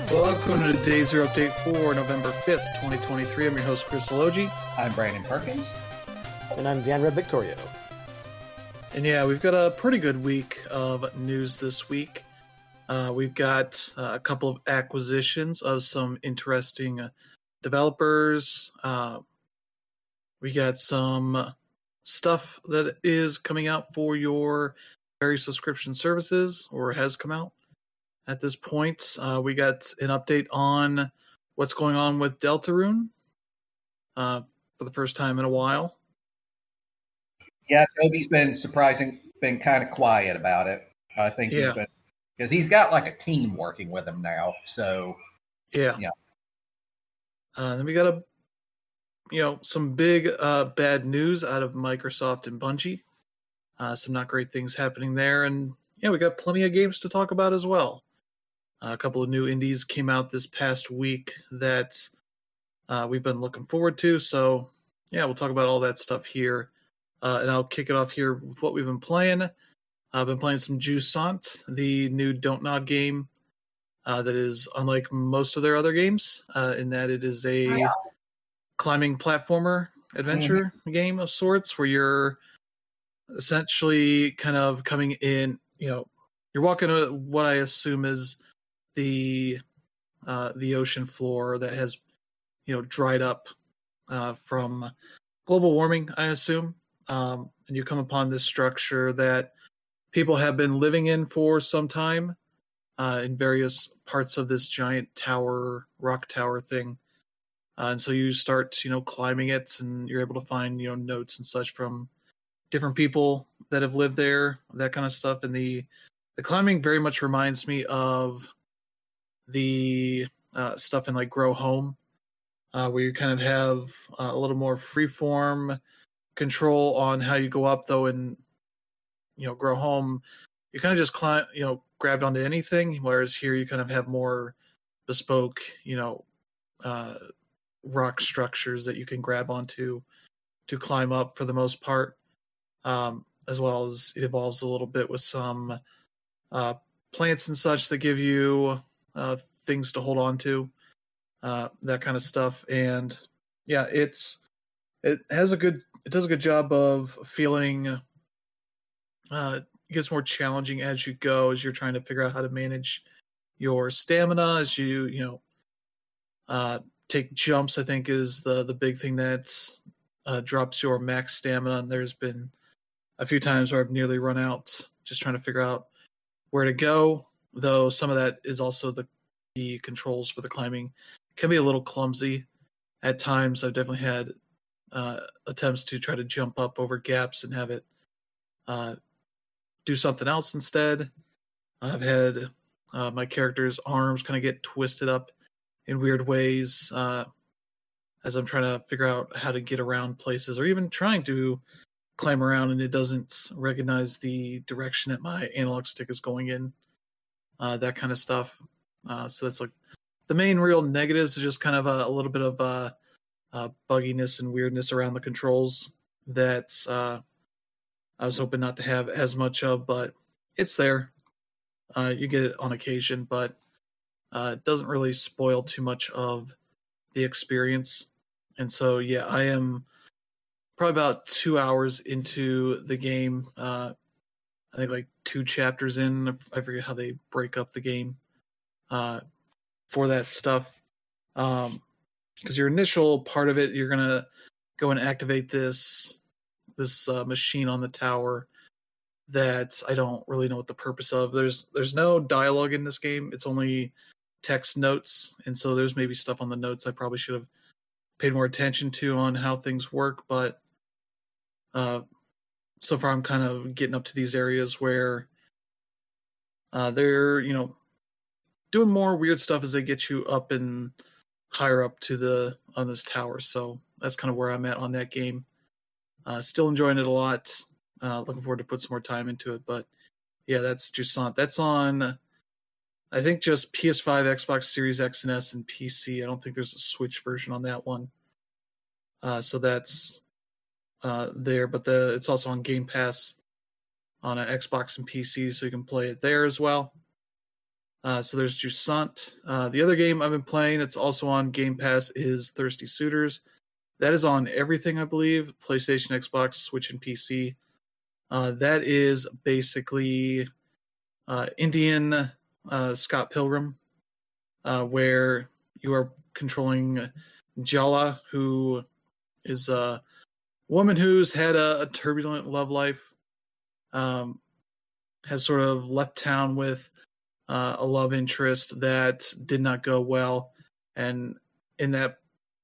Welcome to the Day Zero update for November 5th, 2023. I'm your host, Chris Elogi. I'm Brandon Perkins. And I'm Dan Red Victorio. And yeah, we've got a pretty good week of news this week. We've got a couple of acquisitions of some interesting developers. We got some stuff that is coming out for your various subscription services, or has come out at this point. We got an update on what's going on with Deltarune for the first time in a while. Yeah, Toby's been kind of quiet about it. I think he's been, because he's got like a team working with him now. So yeah. Then we got some big bad news out of Microsoft and Bungie. Some not great things happening there, and we got plenty of games to talk about as well. A couple of new indies came out this past week that we've been looking forward to. So we'll talk about all that stuff here. And I'll kick it off here with what we've been playing. I've been playing some Jusant, the new Don't Nod game that is unlike most of their other games in that it is a climbing platformer adventure game of sorts where you're essentially kind of coming in, you're walking to what I assume is the ocean floor that has, dried up from global warming, I assume. And you come upon this structure that people have been living in for some time in various parts of this giant tower, rock tower thing. And so you start, climbing it, and you're able to find, notes and such from different people that have lived there, that kind of stuff. And the climbing very much reminds me of the stuff in like Grow Home, where you kind of have a little more freeform control on how you go up, though. In Grow Home, you kind of just climb, grabbed onto anything, whereas here you kind of have more bespoke, rock structures that you can grab onto to climb up for the most part, as well as it evolves a little bit with some plants and such that give you things to hold on to, that kind of stuff. And it does a good job of feeling it gets more challenging as you go, as you're trying to figure out how to manage your stamina as you take jumps. I think is the big thing that drops your max stamina. And there's been a few times where I've nearly run out just trying to figure out where to go, though some of that is also the controls for the climbing can be a little clumsy at times. I've definitely had attempts to try to jump up over gaps and have it do something else instead. I've had my character's arms kind of get twisted up in weird ways as I'm trying to figure out how to get around places, or even trying to climb around and it doesn't recognize the direction that my analog stick is going in, that kind of stuff. So that's like the main real negatives is just kind of a little bit of bugginess and weirdness around the controls that I was hoping not to have as much of, but it's there. You get it on occasion, but it doesn't really spoil too much of the experience. And so, I am probably about 2 hours into the game. I think like 2 chapters in. I forget how they break up the game for that stuff. Because your initial part of it, you're going to go and activate this machine on the tower that I don't really know what the purpose of. There's no dialogue in this game. It's only text notes, and so there's maybe stuff on the notes I probably should have paid more attention to on how things work. But so far I'm kind of getting up to these areas where they're doing more weird stuff as they get you up and higher up on this tower. So that's kind of where I'm at on that game. Still enjoying it a lot. Looking forward to put some more time into it. But that's Jusant. That's on, I think, just PS5, Xbox Series X and S, and PC. I don't think there's a Switch version on that one. So that's there. But it's also on Game Pass on Xbox and PC, so you can play it there as well. So there's Jusant. The other game I've been playing, it's also on Game Pass, is Thirsty Suitors. That is on everything, I believe, PlayStation, Xbox, Switch, and PC. That is basically Indian Scott Pilgrim, where you are controlling Jala, who is a woman who's had a turbulent love life, has sort of left town with a love interest that did not go well, and in that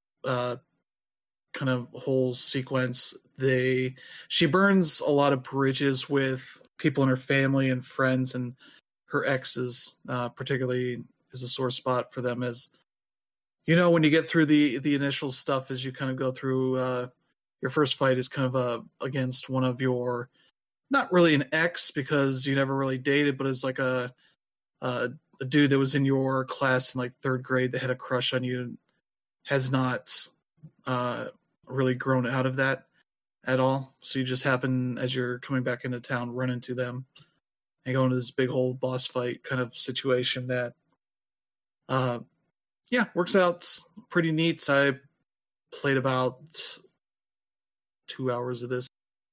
kind of whole sequence, she burns a lot of bridges with people in her family and friends, and her exes particularly is a sore spot for them. As you know, when you get through the initial stuff, as you kind of go through, your first fight is kind of against one of your, not really an ex because you never really dated, but it's like a dude that was in your class in like third grade that had a crush on you, and has not really grown out of that at all. So you just happen, as you're coming back into town, run into them and go into this big whole boss fight kind of situation that works out pretty neat. I played about 2 hours of this.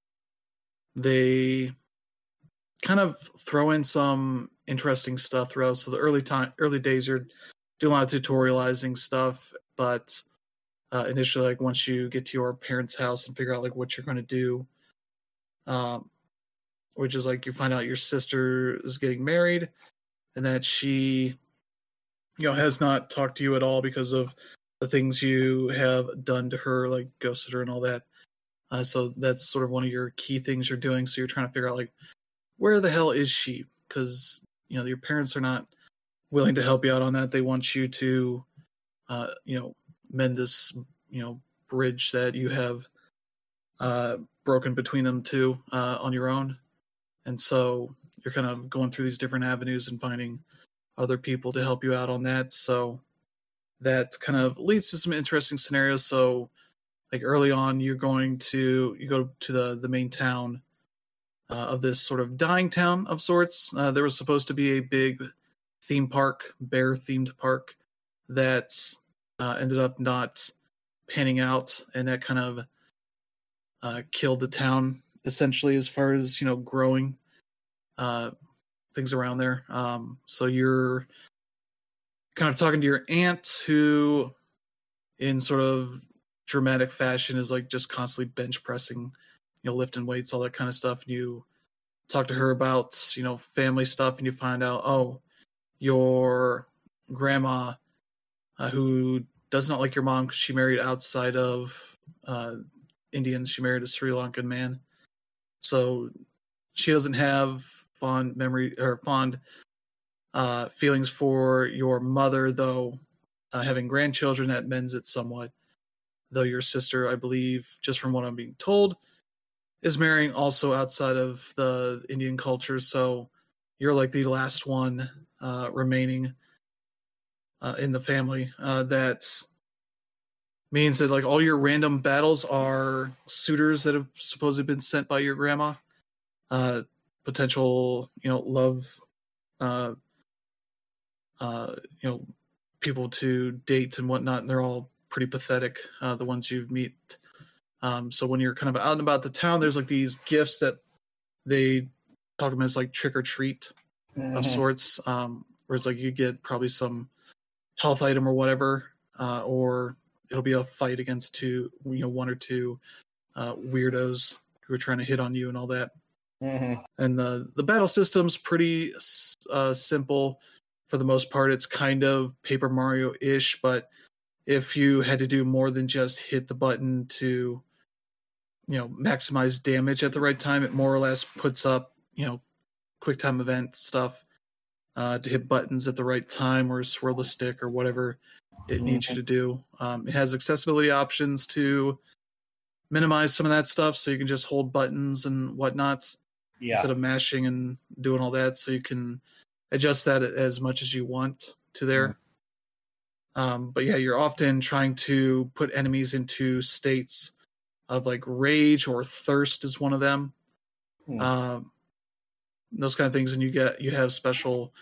They kind of throw in some interesting stuff throughout. So the early days, you're doing a lot of tutorializing stuff, but initially, like once you get to your parents' house and figure out like what you're going to do, which is like you find out your sister is getting married, and that she, has not talked to you at all because of the things you have done to her, like ghosted her and all that. So that's sort of one of your key things you're doing. So you're trying to figure out like, where the hell is she? Because your parents are not willing to help you out on that. They want you to, mend this, bridge that you have broken between them two on your own. And so you're kind of going through these different avenues and finding other people to help you out on that. So that kind of leads to some interesting scenarios. So like early on, you go to the main town of this sort of dying town of sorts. There was supposed to be a big theme park, bear-themed park, that ended up not panning out, and that kind of killed the town essentially as far as growing things around there. So you're kind of talking to your aunt, who in sort of dramatic fashion is like just constantly bench pressing, lifting weights, all that kind of stuff. And you talk to her about family stuff, and you find out, your grandma, who does not like your mom because she married outside of Indians. She married a Sri Lankan man. So she doesn't have fond feelings for your mother, though having grandchildren, that mends it somewhat. Though your sister, I believe, just from what I'm being told, is marrying also outside of the Indian culture. So you're like the last one remaining in the family. That means that like all your random battles are suitors that have supposedly been sent by your grandma, potential love, people to date and whatnot, and they're all pretty pathetic, the ones you meet. So when you're kind of out and about the town, there's like these gifts that they talk about as like trick or treat of sorts, where it's like you get probably some health item or whatever, or it'll be a fight against one or two weirdos who are trying to hit on you and all that. And the battle system's pretty simple for the most part. It's kind of Paper Mario-ish, but if you had to do more than just hit the button to maximize damage at the right time, it more or less puts up quick time event stuff to hit buttons at the right time, or swirl the stick, or whatever it needs you to do. It has accessibility options to minimize some of that stuff, so you can just hold buttons and whatnot instead of mashing and doing all that. So you can adjust that as much as you want to there. But yeah, you're often trying to put enemies into states of like rage or thirst is one of them. Those kind of things, and you have special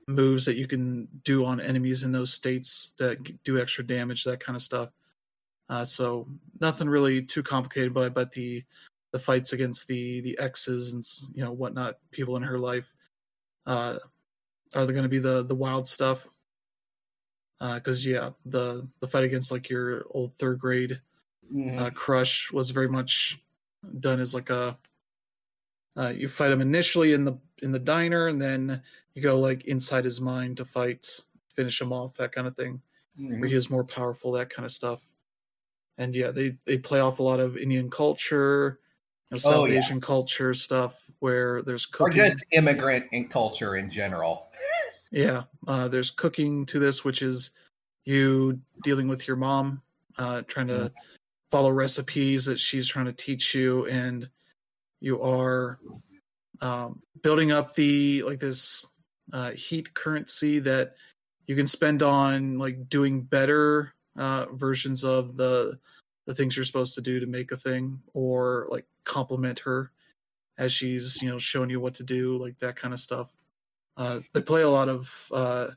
moves that you can do on enemies in those states that do extra damage, that kind of stuff. So nothing really too complicated, but I bet the fights against the exes and whatnot, people in her life, are they going to be the wild stuff? Because the fight against like your old third grade crush was very much done as like a you fight him initially in the diner, and then you go like inside his mind to finish him off, that kind of thing, where he is more powerful, that kind of stuff. And they play off a lot of Indian culture, South Asian culture stuff, where there's cooking. Or just immigrant and culture in general. Yeah, there's cooking to this, which is you dealing with your mom, trying to follow recipes that she's trying to teach you, and you are building up this heat currency that you can spend on like doing better versions of the things you're supposed to do to make a thing, or like compliment her as she's showing you what to do, like that kind of stuff. They play a lot of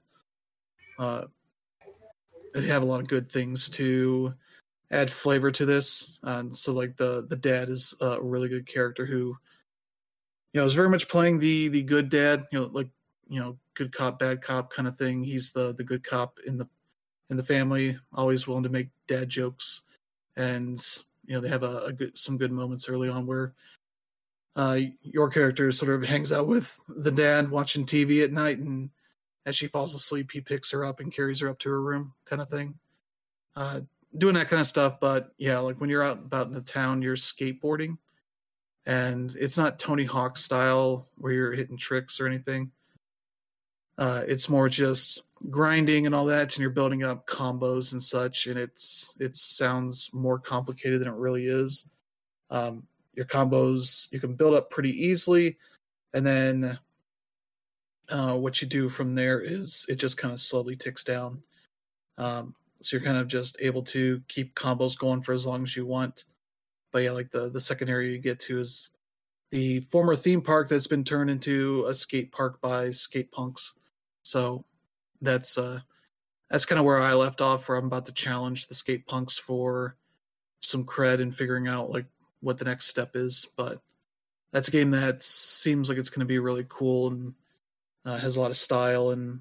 they have a lot of good things to add flavor to this. So like the dad is a really good character who is very much playing the good dad, good cop bad cop kind of thing. He's the good cop in the family, always willing to make dad jokes, and they have some good moments early on where your character sort of hangs out with the dad watching TV at night, and as she falls asleep, he picks her up and carries her up to her room, kind of thing. Doing that kind of stuff. But like when you're out about in the town, you're skateboarding, and it's not Tony Hawk style where you're hitting tricks or anything. It's more just grinding and all that, and you're building up combos and such, and it sounds more complicated than it really is. Your combos you can build up pretty easily, and then what you do from there is it just kind of slowly ticks down. So you're kind of just able to keep combos going for as long as you want. But like the second area you get to is the former theme park that's been turned into a skate park by skate punks. So that's kind of where I left off, where I'm about to challenge the skate punks for some cred and figuring out like what the next step is. But that's a game that seems like it's going to be really cool and has a lot of style and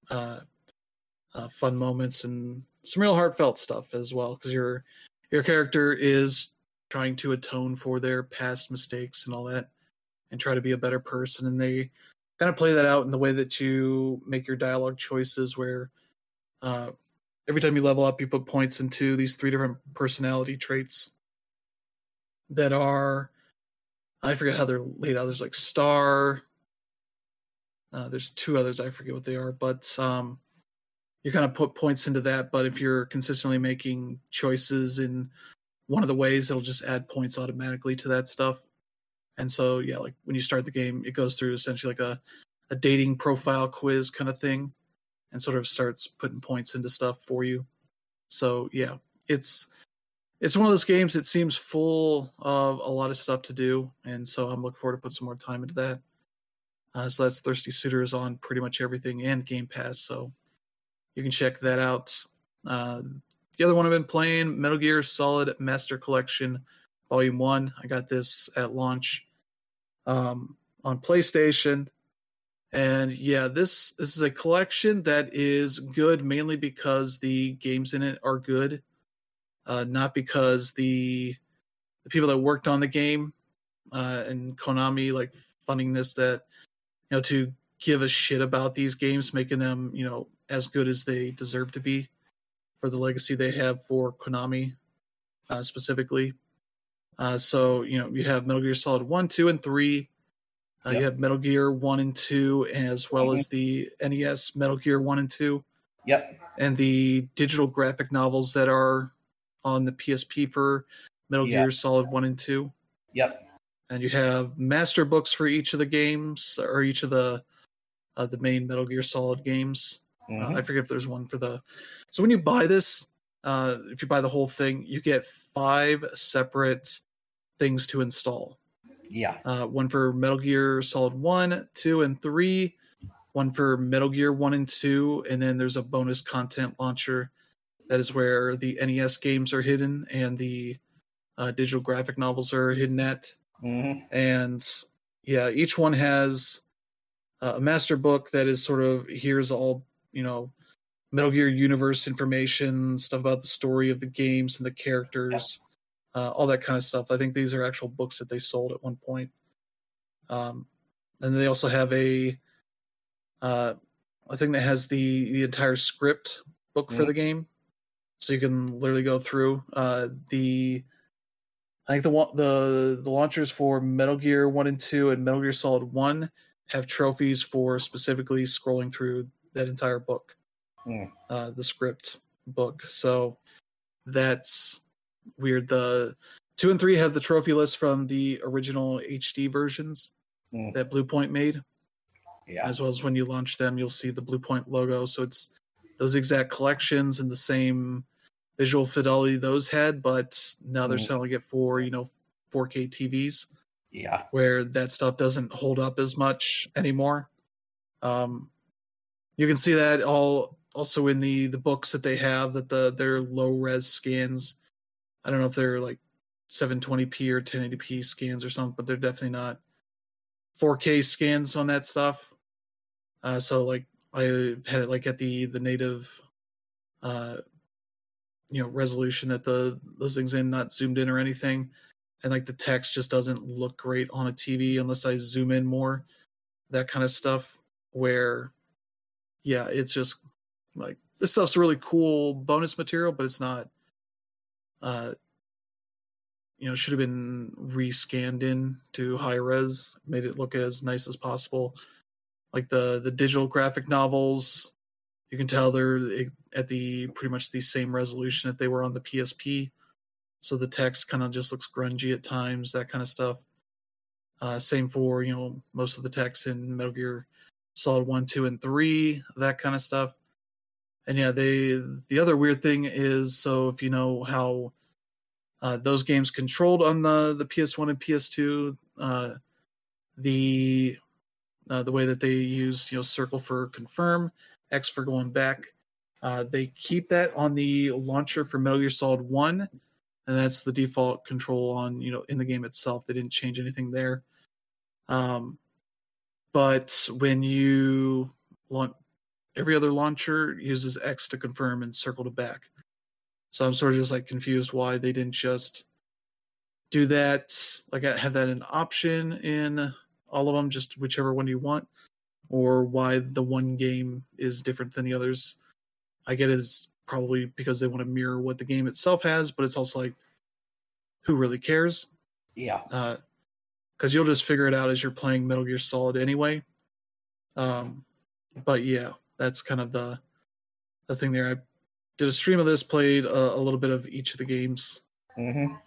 fun moments and some real heartfelt stuff as well, because your character is trying to atone for their past mistakes and all that and try to be a better person, and they kind of play that out in the way that you make your dialogue choices, where every time you level up you put points into these 3 different personality traits that are, I forget how they're laid out. There's like star, there's 2 others, I forget what they are, but you kind of put points into that. But if you're consistently making choices in one of the ways, it'll just add points automatically to that stuff. And so like when you start the game, it goes through essentially like a dating profile quiz kind of thing, and sort of starts putting points into stuff for you. So it's one of those games. It seems full of a lot of stuff to do, and so I'm looking forward to put some more time into that. So that's Thirsty Suitors on pretty much everything and Game Pass, so you can check that out. The other one I've been playing, Metal Gear Solid Master Collection Volume 1. I got this at launch on PlayStation. And this is a collection that is good mainly because the games in it are good, not because the people that worked on the game and Konami like funding this, that to give a shit about these games, making them as good as they deserve to be for the legacy they have for Konami specifically. So you have Metal Gear Solid 1, 2, and 3. You have Metal Gear 1 and 2, as well as the NES Metal Gear 1 and 2. Yep. And the digital graphic novels that are on the PSP for Metal Gear Solid 1 and 2. Yep. And you have master books for each of the games, or each of the main Metal Gear Solid games. I forget if there's one for the... So when you buy this, if you buy the whole thing, you get 5 separate things to install. Yeah. One for Metal Gear Solid 1, 2, and 3, one for Metal Gear 1 and 2, and then there's a bonus content launcher that is where the NES games are hidden and the digital graphic novels are hidden at. And yeah, each one has a master book that is sort of, here's all, Metal Gear universe information, stuff about the story of the games and the characters, all that kind of stuff. I think these are actual books that they sold at one point. And they also have a thing that has the entire script book for the game, so you can literally go through. I think the launchers for Metal Gear 1 and 2 and Metal Gear Solid 1 have trophies for specifically scrolling through that entire book, the script book. So that's weird. The 2 and 3 have the trophy list from the original HD versions that Bluepoint made. Yeah. As well as when you launch them, you'll see the Bluepoint logo. So it's those exact collections and the same visual fidelity those had, but now they're selling it for, 4K TVs. Yeah. Where that stuff doesn't hold up as much anymore. You can see that also in the books that they have, that their low res scans. I don't know if they're like 720p or 1080p scans or something, but they're definitely not 4K scans on that stuff. So like I had it like at the native, resolution that those things in, not zoomed in or anything, and like the text just doesn't look great on a TV unless I zoom in more, that kind of stuff. Where, yeah, it's just like this stuff's really cool bonus material, but it's not. Should have been rescanned in to high res, made it look as nice as possible. Like the digital graphic novels, you can tell they're at the pretty much the same resolution that they were on the PSP. So the text kind of just looks grungy at times, that kind of stuff. Same for, most of the text in Metal Gear Solid 1, 2, and 3, that kind of stuff. And yeah, the other weird thing is, so if you know how those games controlled on the PS1 and PS2, the way that they used, circle for confirm, X for going back. They keep that on the launcher for Metal Gear Solid 1, and that's the default control on, in the game itself. They didn't change anything there. But when you launch, every other launcher uses X to confirm and circle to back. So I'm sort of just like confused why they didn't just do that, like have that an option in all of them, just whichever one you want, or why the one game is different than the others. I get it's probably because they want to mirror what the game itself has, but it's also like, who really cares? Yeah. Because you'll just figure it out as you're playing Metal Gear Solid anyway. But yeah, that's kind of the thing there. I did a stream of this, played a little bit of each of the games. And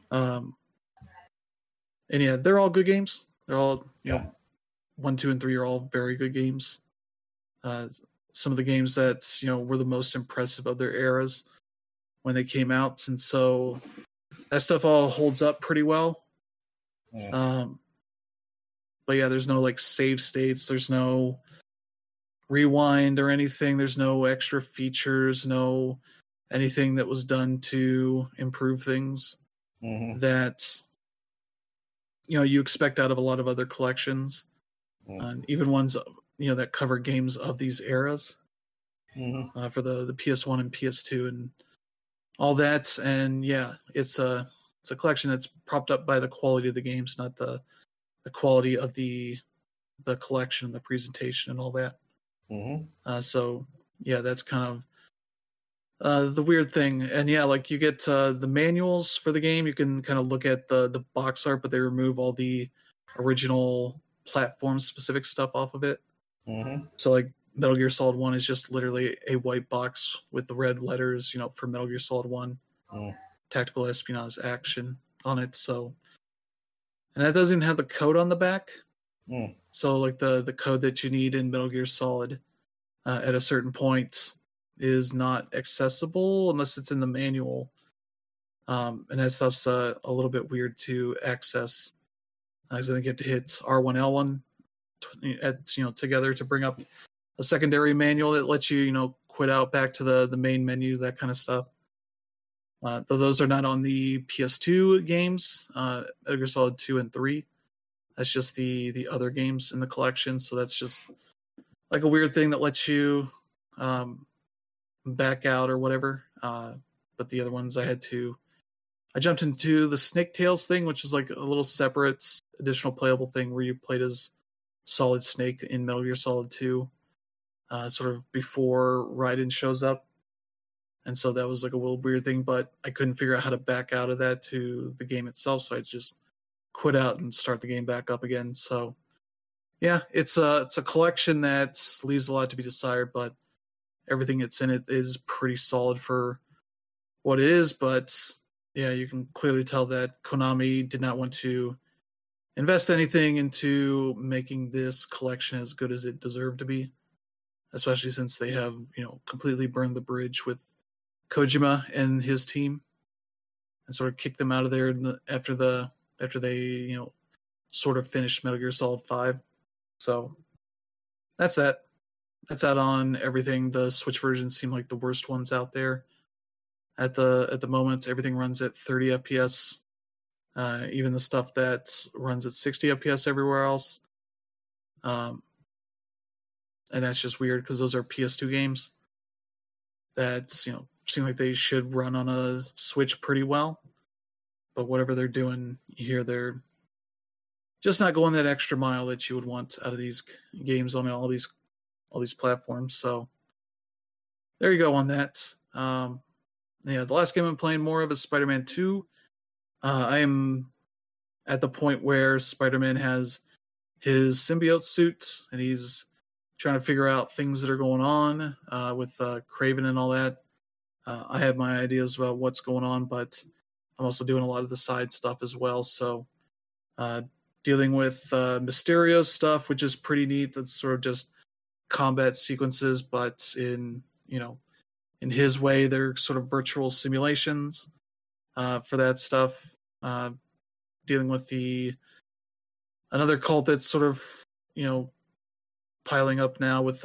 yeah, they're all good games. They're all, 1, 2, and 3 are all very good games. Some of the games that, were the most impressive of their eras when they came out. And so that stuff all holds up pretty well. But yeah, there's no like save states. There's no rewind or anything. There's no extra features, no anything that was done to improve things that, you expect out of a lot of other collections. Even ones, that cover games of these eras for the PS1 and PS2 and all that. And yeah, it's a collection that's propped up by the quality of the games, not the quality of the collection, the presentation, and all that. So yeah, that's kind of the weird thing. And yeah, like you get the manuals for the game. You can kind of look at the box art, but they remove all the original platform specific stuff off of it. So like Metal Gear Solid 1 is just literally a white box with the red letters, for Metal Gear Solid 1, tactical espionage action on it. So, and that doesn't even have the code on the back. So like the code that you need in Metal Gear Solid at a certain point is not accessible unless it's in the manual. And that stuff's a little bit weird to access. Because I think you have to hit R1, L1 together to bring up secondary manual that lets you, quit out back to the main menu, that kind of stuff. Though those are not on the PS2 games, Metal Gear Solid 2 and 3. That's just the other games in the collection. So that's just like a weird thing that lets you back out or whatever. But the other ones I jumped into the Snake Tales thing, which is like a little separate additional playable thing where you played as Solid Snake in Metal Gear Solid 2, sort of before Raiden shows up. And so that was like a little weird thing, but I couldn't figure out how to back out of that to the game itself. So I just quit out and start the game back up again. So yeah, it's a collection that leaves a lot to be desired, but everything that's in it is pretty solid for what it is. But yeah, you can clearly tell that Konami did not want to invest anything into making this collection as good as it deserved to be, especially since they have, completely burned the bridge with Kojima and his team and sort of kicked them out of there after they, sort of finished Metal Gear Solid 5. So that's that. That's out on everything. The Switch versions seem like the worst ones out there at the moment. Everything runs at 30 FPS. Even the stuff that runs at 60 FPS everywhere else. And that's just weird because those are PS2 games that, seem like they should run on a Switch pretty well. But whatever they're doing here, they're just not going that extra mile that you would want out of these games on all these platforms. So there you go on that. The last game I'm playing more of is Spider-Man 2. I am at the point where Spider-Man has his symbiote suit, and he's trying to figure out things that are going on with Kraven and all that. I have my ideas about what's going on, but I'm also doing a lot of the side stuff as well. So dealing with Mysterio stuff, which is pretty neat. That's sort of just combat sequences, but in his way, they're sort of virtual simulations for that stuff. Dealing with another cult that's sort of, piling up now with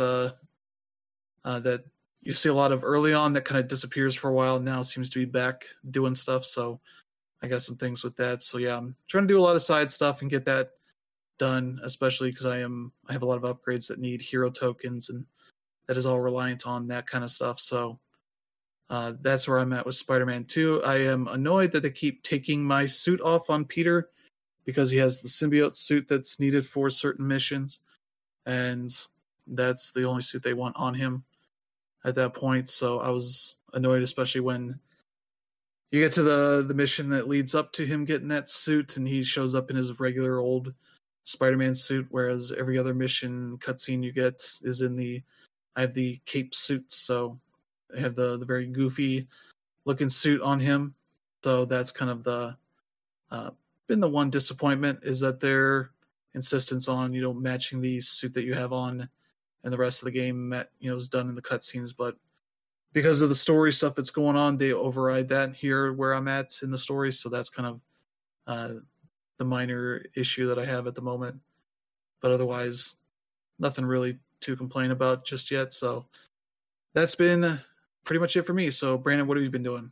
that you see a lot of early on that kind of disappears for a while, now seems to be back doing stuff. So I got some things with that. So yeah, I'm trying to do a lot of side stuff and get that done, especially because I have a lot of upgrades that need hero tokens, and that is all reliant on that kind of stuff. So that's where I'm at with Spider-Man 2. I am annoyed that they keep taking my suit off on Peter because he has the symbiote suit that's needed for certain missions, and that's the only suit they want on him at that point. So I was annoyed, especially when you get to the mission that leads up to him getting that suit, and he shows up in his regular old Spider-Man suit, whereas every other mission cutscene you get is I have the cape suit, so I have the very goofy looking suit on him. So that's kind of been the one disappointment, is that their insistence on matching the suit that you have on and the rest of the game is done in the cutscenes, but because of the story stuff that's going on, they override that here where I'm at in the story. So that's kind of the minor issue that I have at the moment, but otherwise nothing really to complain about just yet. So that's been pretty much it for me. So Brandon, what have you been doing?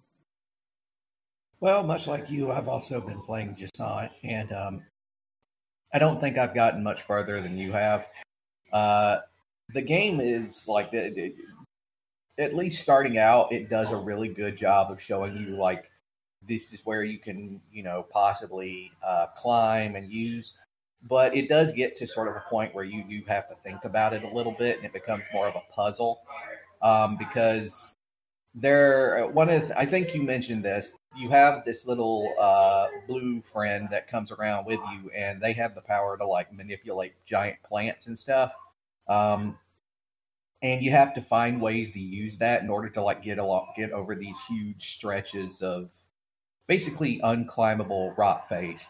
Well, much like you, I've also been playing Jusant, and I don't think I've gotten much further than you have. The game is like, at least starting out, it does a really good job of showing you like this is where you can, possibly climb and use. But it does get to sort of a point where you do have to think about it a little bit, and it becomes more of a puzzle because I think you mentioned this. You have this little blue friend that comes around with you, and they have the power to like manipulate giant plants and stuff. And you have to find ways to use that in order to like get over these huge stretches of basically unclimbable rock face.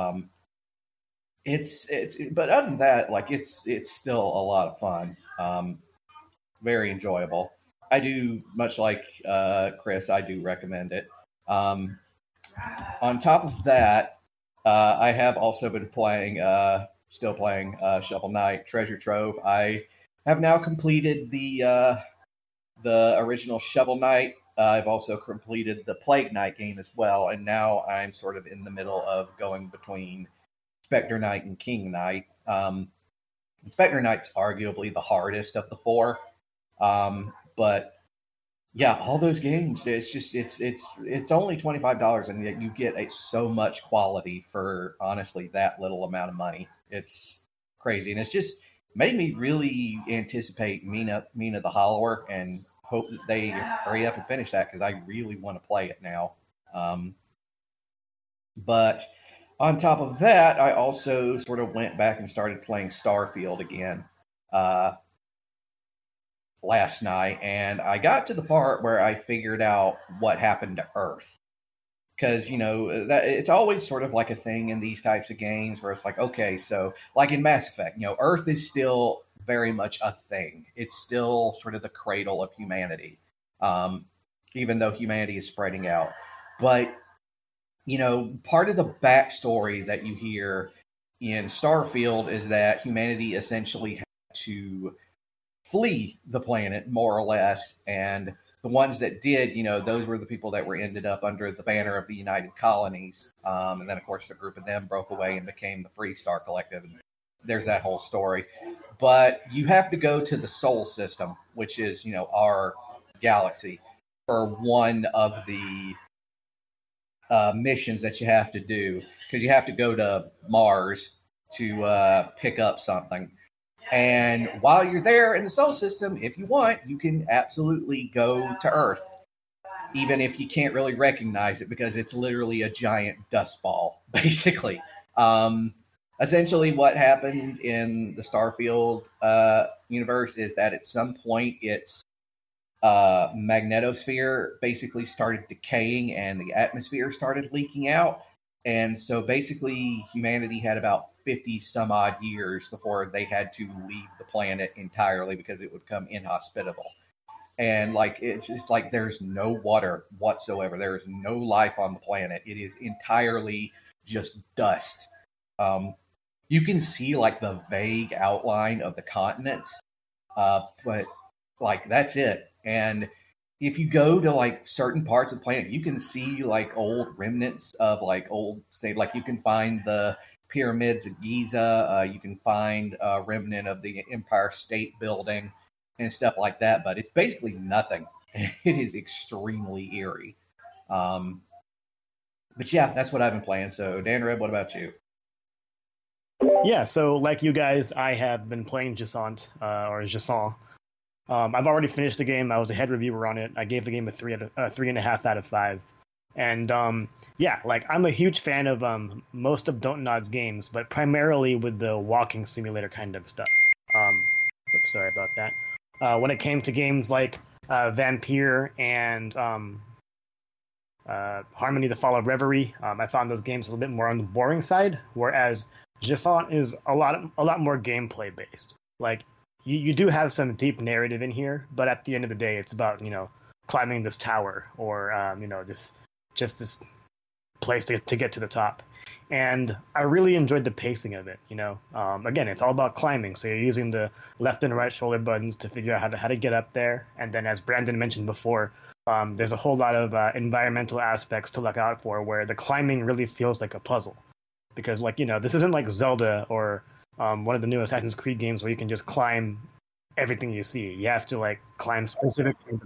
But other than that, like it's still a lot of fun. Very enjoyable. I do, much like Chris, I do recommend it. On top of that, I have also been still playing Shovel Knight Treasure Trove. I have now completed the original Shovel Knight. I've also completed the Plague Knight game as well, and now I'm sort of in the middle of going between Spectre Knight and King Knight. Spectre Knight's arguably the hardest of the four, but yeah, all those games, it's only $25, and yet you get so much quality for honestly that little amount of money. It's crazy, and it's just made me really anticipate Mina the Hollower and hope that they hurry up and finish that because I really want to play it now. But on top of that, I also sort of went back and started playing Starfield again last night, and I got to the part where I figured out what happened to Earth. Because, that it's always sort of like a thing in these types of games where it's like, okay, so like in Mass Effect, Earth is still very much a thing. It's still sort of the cradle of humanity, even though humanity is spreading out. But, part of the backstory that you hear in Starfield is that humanity essentially had to flee the planet, more or less, and the ones that did, those were the people that were ended up under the banner of the United Colonies. And then, of course, a group of them broke away and became the Freestar Collective. And there's that whole story. But you have to go to the Sol system, which is, our galaxy, for one of the missions that you have to do. Because you have to go to Mars to pick up something. And while you're there in the Sol system, if you want, you can absolutely go to Earth, even if you can't really recognize it because it's literally a giant dust ball, basically. Essentially, what happens in the Starfield universe is that at some point its magnetosphere basically started decaying and the atmosphere started leaking out. And so basically humanity had about 50 some odd years before they had to leave the planet entirely because it would become inhospitable. And it's like there's no water whatsoever. There is no life on the planet. It is entirely just dust. You can see the vague outline of the continents, but that's it. And if you go to certain parts of the planet, you can see old remnants of you can find the pyramids of Giza. You can find a remnant of the Empire State Building and stuff like that. But it's basically nothing. It is extremely eerie. But yeah, that's what I've been playing. So Dan Red, what about you? Yeah, so like you guys, I have been playing Gisant, or Gisant. I've already finished the game. I was a head reviewer on it. I gave the game a 3.5 out of 5. And I'm a huge fan of most of Don't Nod's games, but primarily with the walking simulator kind of stuff. Oops, sorry about that. When it came to games like Vampire and Harmony: The Fall of Reverie, I found those games a little bit more on the boring side, whereas Gisant is a lot more gameplay based. You do have some deep narrative in here, but at the end of the day, it's about, climbing this tower or, just this place to get to the top. And I really enjoyed the pacing of it, Again, it's all about climbing. So you're using the left and right shoulder buttons to figure out how to get up there. And then as Brandon mentioned before, there's a whole lot of environmental aspects to look out for where the climbing really feels like a puzzle. Because, this isn't like Zelda or one of the new Assassin's Creed games where you can just climb everything you see. You have to climb specific things.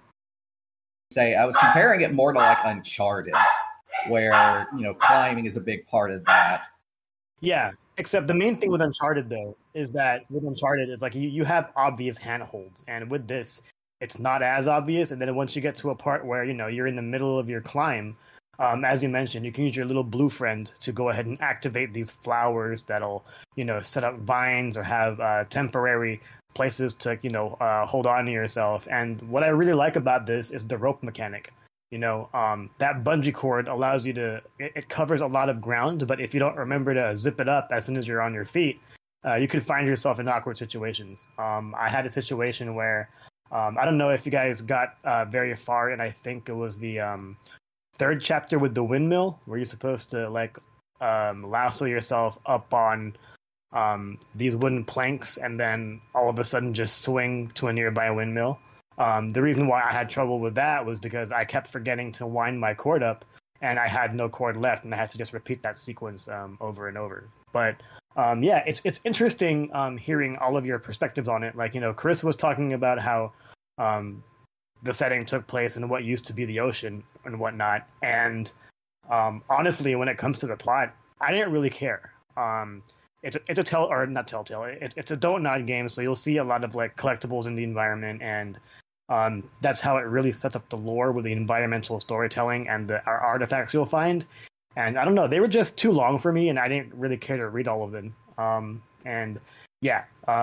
I was comparing it more to Uncharted, where climbing is a big part of that. Yeah, except the main thing with Uncharted though is that with Uncharted it's you have obvious handholds, and with this it's not as obvious. And then once you get to a part where you're in the middle of your climb, as you mentioned, you can use your little blue friend to go ahead and activate these flowers that'll, set up vines or have temporary places to, hold on to yourself. And what I really like about this is the rope mechanic. That bungee cord allows you to, it covers a lot of ground, but if you don't remember to zip it up as soon as you're on your feet, you could find yourself in awkward situations. I had a situation where, I don't know if you guys got very far, and I think it was the third chapter with the windmill where you're supposed to lasso yourself up on these wooden planks and then all of a sudden just swing to a nearby windmill. The reason why I had trouble with that was because I kept forgetting to wind my cord up, and I had no cord left, and I had to just repeat that sequence over and over. But yeah, it's interesting hearing all of your perspectives on it. Like, you know, Chris was talking about how the setting took place in what used to be the ocean and whatnot. And honestly, when it comes to the plot, I didn't really care. It's a Telltale. It's a Don't Nod game, so you'll see a lot of like collectibles in the environment, and that's how it really sets up the lore with the environmental storytelling and the artifacts you'll find. And I don't know, they were just too long for me, and I didn't really care to read all of them. And yeah,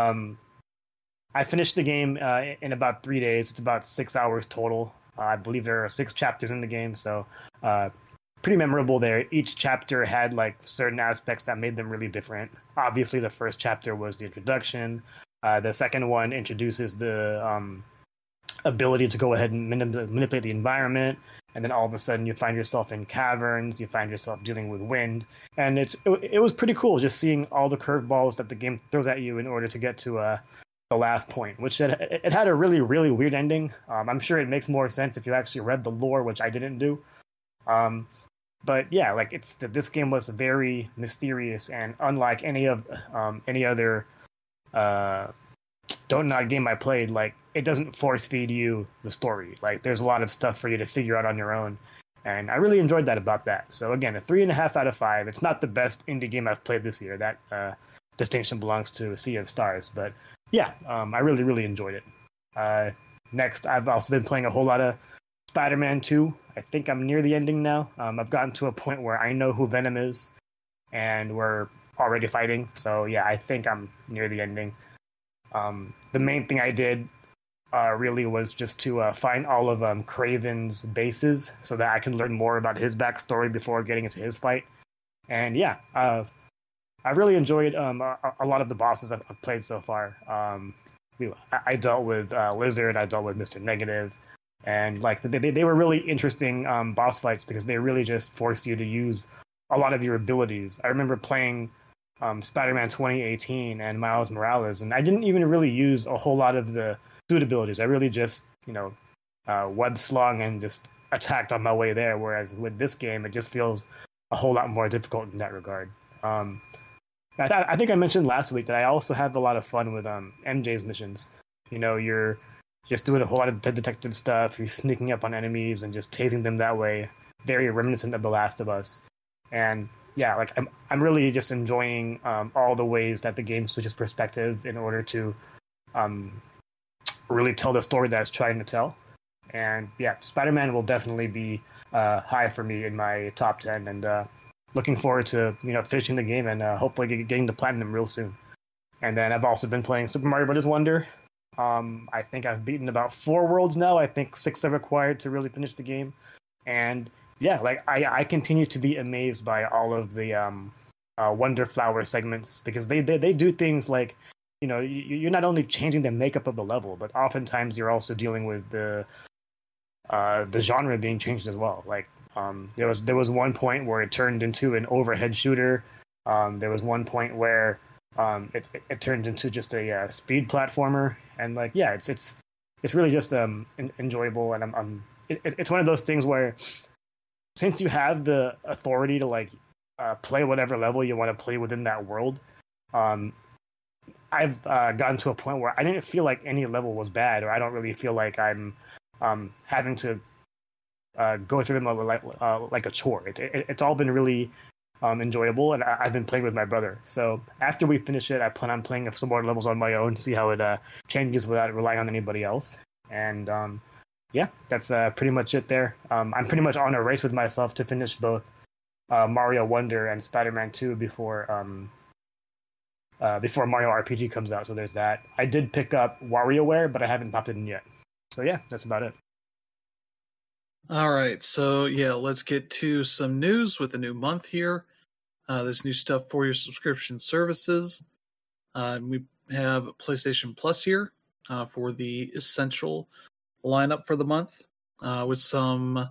I finished the game in about 3 days. It's about 6 hours total. I believe there are 6 chapters in the game, so pretty memorable there. Each chapter had like certain aspects that made them really different. Obviously, the first chapter was the introduction. The second one introduces the ability to go ahead and manipulate the environment, and then all of a sudden you find yourself in caverns, you find yourself dealing with wind, and it was pretty cool just seeing all the curveballs that the game throws at you in order to get to the last point, which it had a really, really weird ending. I'm sure it makes more sense if you actually read the lore, which I didn't do. But yeah, like this game was very mysterious, and unlike any other Don't Nod game I played, like it doesn't force feed you the story. Like there's a lot of stuff for you to figure out on your own, and I really enjoyed that about that. So again, a 3.5 out of 5. It's not the best indie game I've played this year. That distinction belongs to Sea of Stars, but yeah, I really, really enjoyed it. Next, I've also been playing a whole lot of Spider-Man 2. I think I'm near the ending now. I've gotten to a point where I know who Venom is, and we're already fighting. So yeah, I think I'm near the ending. The main thing I did really was just to find all of Kraven's bases so that I can learn more about his backstory before getting into his fight. And yeah, I've really enjoyed a lot of the bosses I've played so far. I dealt with Lizard, I dealt with Mr. Negative, and like they were really interesting boss fights because they really just forced you to use a lot of your abilities. I remember playing Spider-Man 2018 and Miles Morales, and I didn't even really use a whole lot of the suit abilities. I really just, web slung and just attacked on my way there, whereas with this game, it just feels a whole lot more difficult in that regard. I think I mentioned last week that I also have a lot of fun with MJ's missions. You know, you're just doing a whole lot of detective stuff. You're sneaking up on enemies and just tasing them that way. Very reminiscent of The Last of Us. And yeah, like I'm really just enjoying all the ways that the game switches perspective in order to really tell the story that it's trying to tell. And yeah, Spider-Man will definitely be high for me in my top 10, and looking forward to finishing the game and hopefully getting to platinum real soon. And then I've also been playing Super Mario Bros. Wonder. I think I've beaten about 4 worlds now. I think 6 are required to really finish the game. And yeah, like I continue to be amazed by all of the Wonder Flower segments, because they do things like, you're not only changing the makeup of the level, but oftentimes you're also dealing with the genre being changed as well. Like there was one point where it turned into an overhead shooter. There was one point where it turned into just a speed platformer, and like yeah, it's really just enjoyable, and it's one of those things where, since you have the authority to like play whatever level you want to play within that world, I've gotten to a point where I didn't feel like any level was bad, or I don't really feel like I'm having to go through them like a chore. It's all been really enjoyable, and I've been playing with my brother. So after we finish it, I plan on playing some more levels on my own, see how it changes without relying on anybody else. And yeah, that's pretty much it there. I'm pretty much on a race with myself to finish both Mario Wonder and Spider-Man 2 before Mario RPG comes out. So there's that. I did pick up WarioWare, but I haven't popped it in yet. So yeah, that's about it. All right, so yeah, let's get to some news with the new month here. There's new stuff for your subscription services. We have PlayStation Plus here for the essential lineup for the month, with some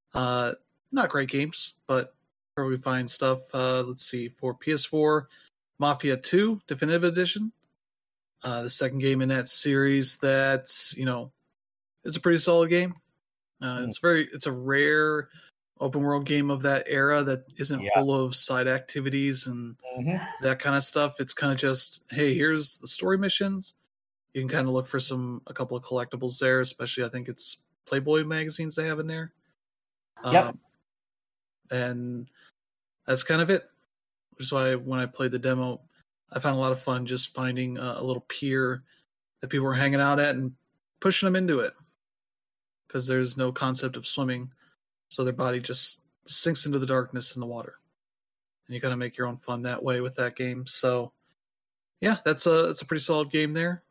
not great games, but where we find stuff. Let's see, for PS4, Mafia 2 Definitive Edition. The second game in that series that, it's a pretty solid game. It's a rare open world game of that era that isn't full of side activities and that kind of stuff. It's kind of just, hey, here's the story missions. You can kind of look for a couple of collectibles there, especially I think it's Playboy magazines they have in there. And that's kind of it. Which is why when I played the demo, I found a lot of fun just finding a little pier that people were hanging out at and pushing them into it. Because there's no concept of swimming, so their body just sinks into the darkness in the water. And you kind of make your own fun that way with that game. So, yeah, that's a pretty solid game there.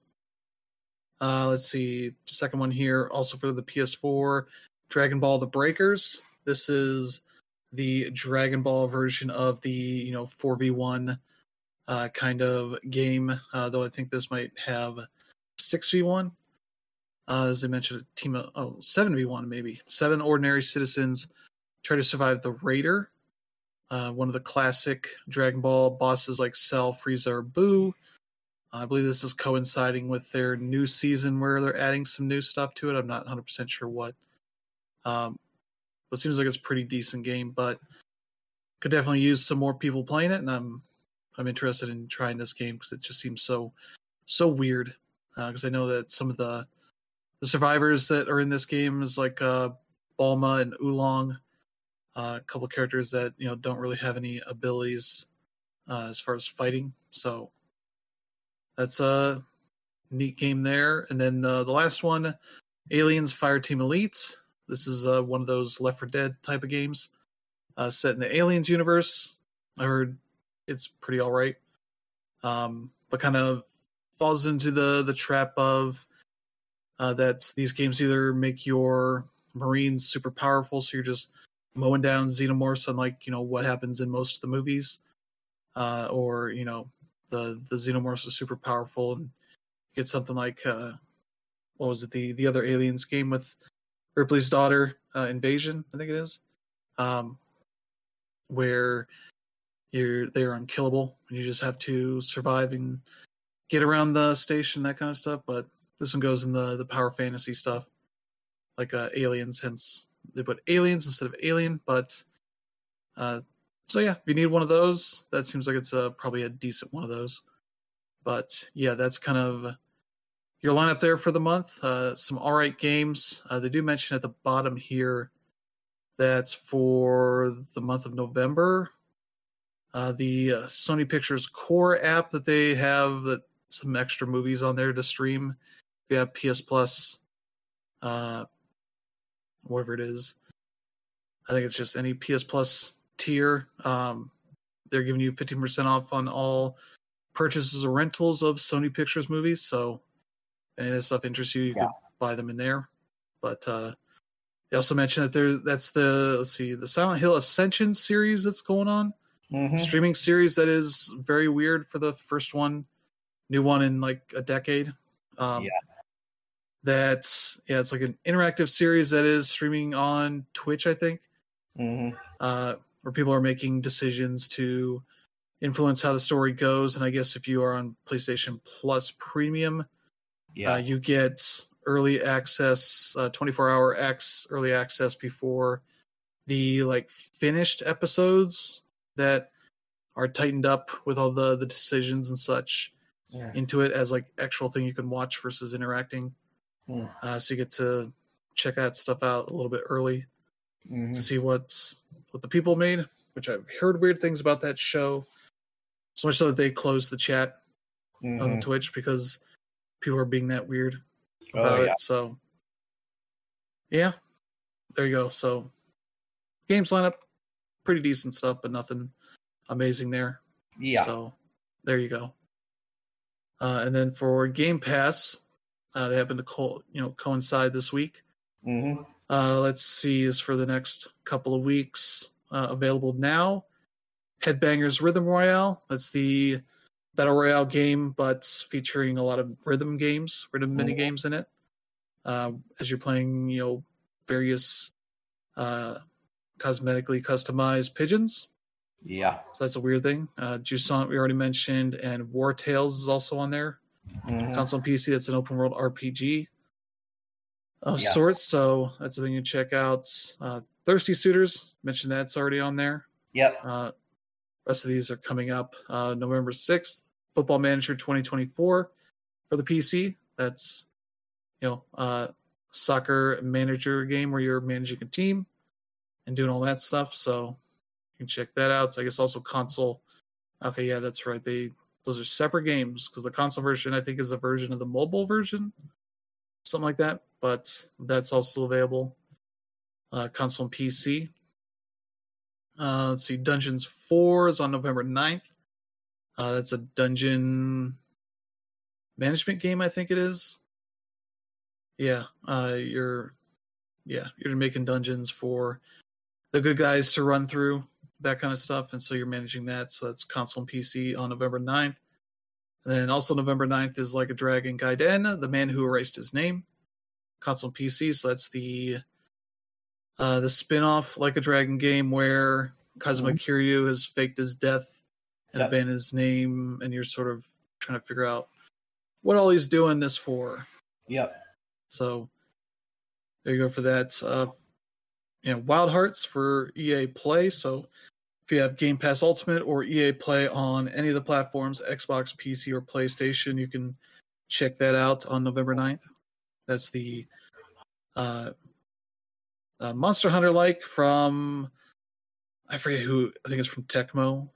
Let's see, second one here, also for the PS4, Dragon Ball: The Breakers. This is the Dragon Ball version of the 4v1 kind of game, though I think this might have 6v1. As they mentioned, a team of 7v1 maybe. 7 ordinary citizens try to survive the Raider, one of the classic Dragon Ball bosses like Cell, Frieza, or Buu. I believe this is coinciding with their new season where they're adding some new stuff to it. I'm not 100% sure what. But it seems like it's a pretty decent game, but could definitely use some more people playing it, and I'm interested in trying this game because it just seems so weird. Because I know that some of the survivors that are in this game is like Bulma and Oolong, a couple of characters that don't really have any abilities as far as fighting. So that's a neat game there. And then the last one, Aliens Fireteam Elite. This is one of those Left 4 Dead type of games set in the Aliens universe. I heard it's pretty all right, but kind of falls into the trap of that these games either make your Marines super powerful, so you're just mowing down xenomorphs, unlike what happens in most of the movies, or the xenomorphs are super powerful and get something like what was it, the other Aliens game with Ripley's daughter, Invasion, I think it is, where they're unkillable and you just have to survive and get around the station, that kind of stuff. But this one goes in the power fantasy stuff, like Aliens, hence they put Aliens instead of Alien. But so yeah, if you need one of those, that seems like it's probably a decent one of those. But yeah, that's kind of your lineup there for the month. Some all right games. They do mention at the bottom here that's for the month of November. The Sony Pictures Core app that they have, that some extra movies on there to stream. If you have PS Plus, whatever it is, I think it's just any PS Plus tier. They're giving you 15% off on all purchases or rentals of Sony Pictures movies. So if any of this stuff interests you, you could buy them in there. But they also mentioned that that's the Silent Hill Ascension series that's going on. Streaming series that is very weird for the first one, new one in like a decade. It's like an interactive series that is streaming on Twitch, I think, where people are making decisions to influence how the story goes. And I guess if you are on PlayStation Plus Premium, you get early access, 24-hour early access before the finished episodes that are tightened up with all the decisions and such into it as actual thing you can watch versus interacting. So you get to check that stuff out a little bit early to see what the people made, which I've heard weird things about that show. So much so that they closed the chat on the Twitch because people are being that weird about it. So yeah, there you go. So games lineup, pretty decent stuff, but nothing amazing there. Yeah. So there you go. And then for Game Pass, they happen to coincide this week. Let's see, is for the next couple of weeks available now. Headbangers Rhythm Royale. That's the Battle Royale game, but featuring a lot of rhythm mini games in it. As you're playing, various cosmetically customized pigeons. Yeah. So that's a weird thing. Jusant, we already mentioned, and War Tales is also on there. Mhm. Console and PC, that's an open world RPG of Yeah. sorts. So that's a thing you check out. Thirsty Suitors, mentioned that's already on there. Yep. Rest of these are coming up November 6th. Football Manager 2024 for the PC. That's, soccer manager game where you're managing a team and doing all that stuff. So you can check that out. So I guess also console. Okay, yeah, that's right. Those are separate games because the console version I think is a version of the mobile version, something like that. But that's also available. Console and PC. Let's see, Dungeons 4 is on November 9th. That's a dungeon management game, I think it is. Yeah, you're making dungeons for the good guys to run through, that kind of stuff, and so you're managing that. So that's console and PC on November 9th. And then also November 9th is Like a Dragon Gaiden, The Man Who Erased His Name, console and PC. So that's the spin-off Like a Dragon game where Kazuma Kiryu has faked his death and abandoned his name, and you're sort of trying to figure out what all he's doing this for. Yep. So there you go for that. Wild Hearts for EA Play. So if you have Game Pass Ultimate or EA Play on any of the platforms, Xbox, PC, or PlayStation, you can check that out on November 9th. That's the Monster Hunter-like from, I forget who, I think it's from Tecmo.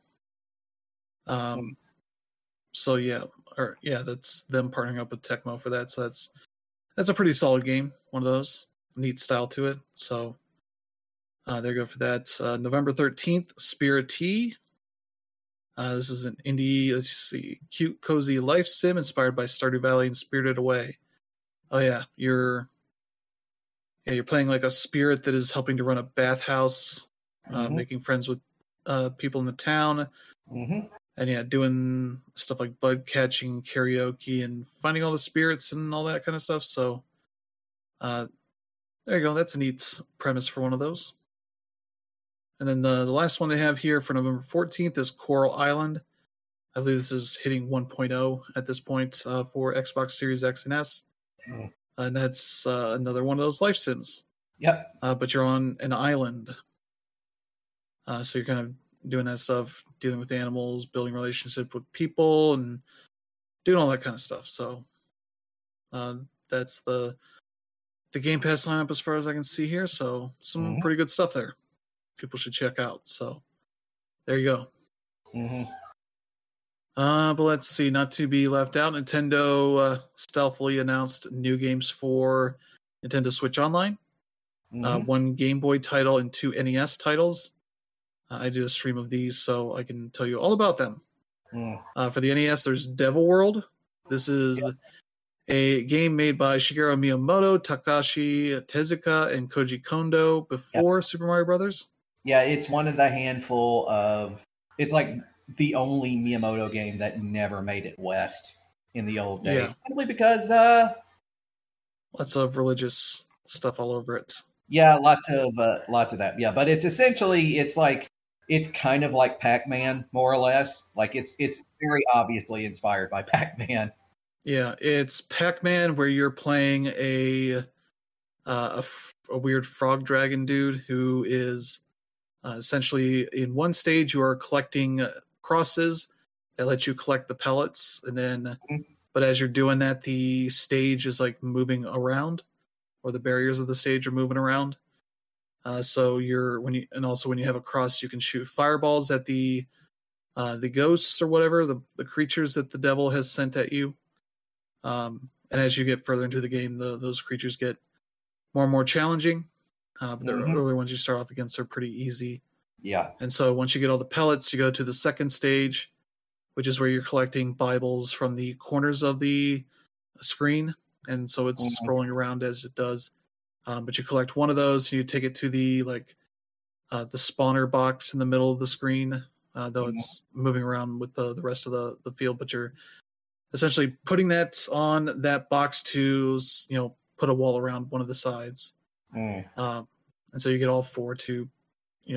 So that's them partnering up with Tecmo for that. So that's a pretty solid game. One of those, neat style to it. So there you go for that. November 13th, Spirit. This is an indie, let's see, cute, cozy life sim inspired by Stardew Valley and Spirited Away. Oh yeah, you're playing like a spirit that is helping to run a bathhouse, making friends with people in the town, and doing stuff like bud catching, karaoke, and finding all the spirits and all that kind of stuff. So there you go. That's a neat premise for one of those. And then the last one they have here for November 14th is Coral Island. I believe this is hitting 1.0 at this point for Xbox Series X and S. And that's another one of those life sims. Yep. But you're on an island. So you're kind of doing that stuff, dealing with animals, building relationship with people, and doing all that kind of stuff. So that's the Game Pass lineup as far as I can see here. So some pretty good stuff there. People should check out. So there you go. But let's see, not to be left out, Nintendo stealthily announced new games for Nintendo Switch Online. One Game Boy title and 2 NES titles. I did a stream of these, so I can tell you all about them. For the NES, there's Devil World. This is a game made by Shigeru Miyamoto, Takashi Tezuka, and Koji Kondo before Super Mario Brothers. Yeah, it's one of the handful of... It's like the only Miyamoto game that never made it west in the old days. Yeah. Simply because... lots of religious stuff all over it. Yeah, lots of that. Yeah, but it's essentially, it's kind of like Pac-Man, more or less. Like it's very obviously inspired by Pac-Man. Yeah, it's Pac-Man where you're playing a weird frog dragon dude who is essentially in one stage you are collecting crosses that let you collect the pellets, and then but as you're doing that, the stage is like moving around, or the barriers of the stage are moving around. So when you have a cross, you can shoot fireballs at the ghosts or whatever, the creatures that the devil has sent at you. And as you get further into the game, those creatures get more and more challenging. But the earlier ones you start off against are pretty easy. Yeah. And so once you get all the pellets, you go to the second stage, which is where you're collecting Bibles from the corners of the screen. And so it's scrolling around as it does. But you collect one of those, and you take it to the spawner box in the middle of the screen, though it's moving around with the rest of the field. But you're essentially putting that on that box to put a wall around one of the sides. And so you get all 4 to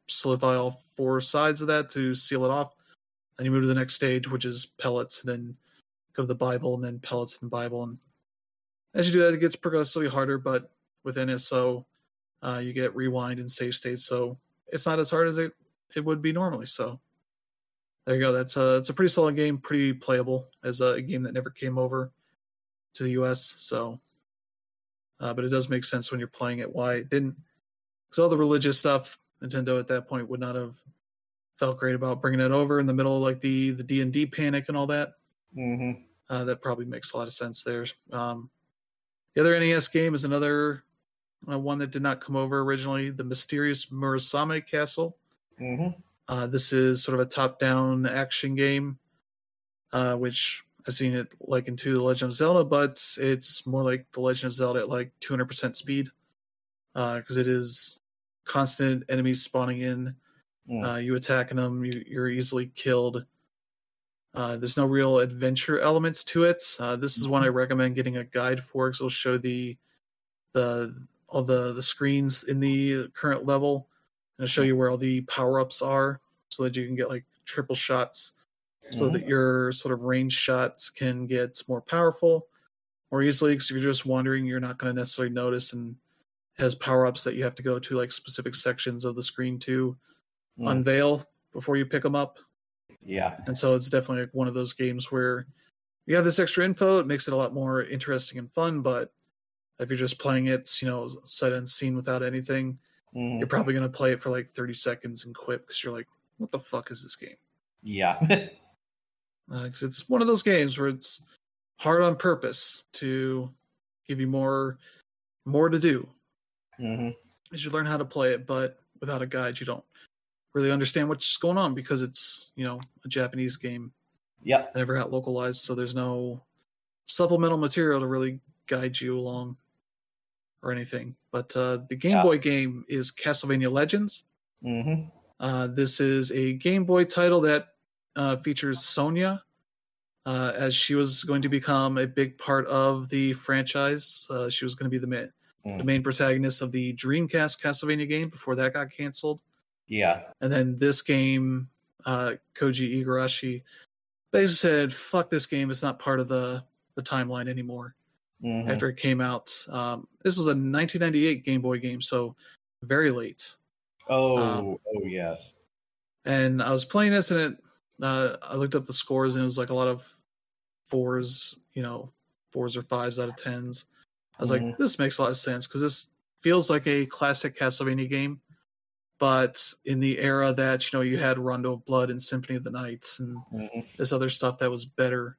solidify all 4 sides of that to seal it off. Then you move to the next stage, which is pellets, and then go to the Bible, and then pellets and Bible. And as you do that, it gets progressively harder, but with NSO, you get rewind and save states, so it's not as hard as it would be normally. So there you go. It's a pretty solid game, pretty playable as a game that never came over to the US. So, but it does make sense when you're playing it why it didn't. Because all the religious stuff, Nintendo at that point would not have felt great about bringing it over in the middle of like the D&D panic and all that. Mm-hmm. That probably makes a lot of sense there. The other NES game is another one that did not come over originally, The Mysterious Murasame Castle. Mm-hmm. This is sort of a top-down action game, which I've seen it likened to The Legend of Zelda, but it's more like The Legend of Zelda at like 200% speed, because it is constant enemies spawning in. You attacking them, you're easily killed. There's no real adventure elements to it. This is one I recommend getting a guide for, because it'll show all the screens in the current level, and it'll show you where all the power-ups are, so that you can get like triple shots, so that your sort of range shots can get more powerful more easily. Because if you're just wandering, you're not going to necessarily notice, and it has power-ups that you have to go to like specific sections of the screen to unveil before you pick them up. Yeah. And so it's definitely like one of those games where you have this extra info. It makes it a lot more interesting and fun. But if you're just playing it, sight unseen without anything, you're probably going to play it for like 30 seconds and quit, because you're like, what the fuck is this game? Yeah. Because it's one of those games where it's hard on purpose to give you more to do as you learn how to play it. But without a guide, you don't really understand what's going on, because it's a Japanese game. Yep. That never got localized, so there's no supplemental material to really guide you along or anything. But the Game Boy game is Castlevania Legends. This is a Game Boy title that features Sonya, as she was going to become a big part of the franchise. She was going to be the main protagonist of the Dreamcast Castlevania game before that got canceled. Yeah. And then this game, Koji Igarashi basically said, fuck this game, it's not part of the timeline anymore. After it came out. This was a 1998 Game Boy game, so very late. Oh yes. And I was playing this, and I looked up the scores, and it was like a lot of 4s, 4s or 5s out of 10s. I was like, this makes a lot of sense, because this feels like a classic Castlevania game, but in the era that, you had Rondo of Blood and Symphony of the Night and this other stuff that was better.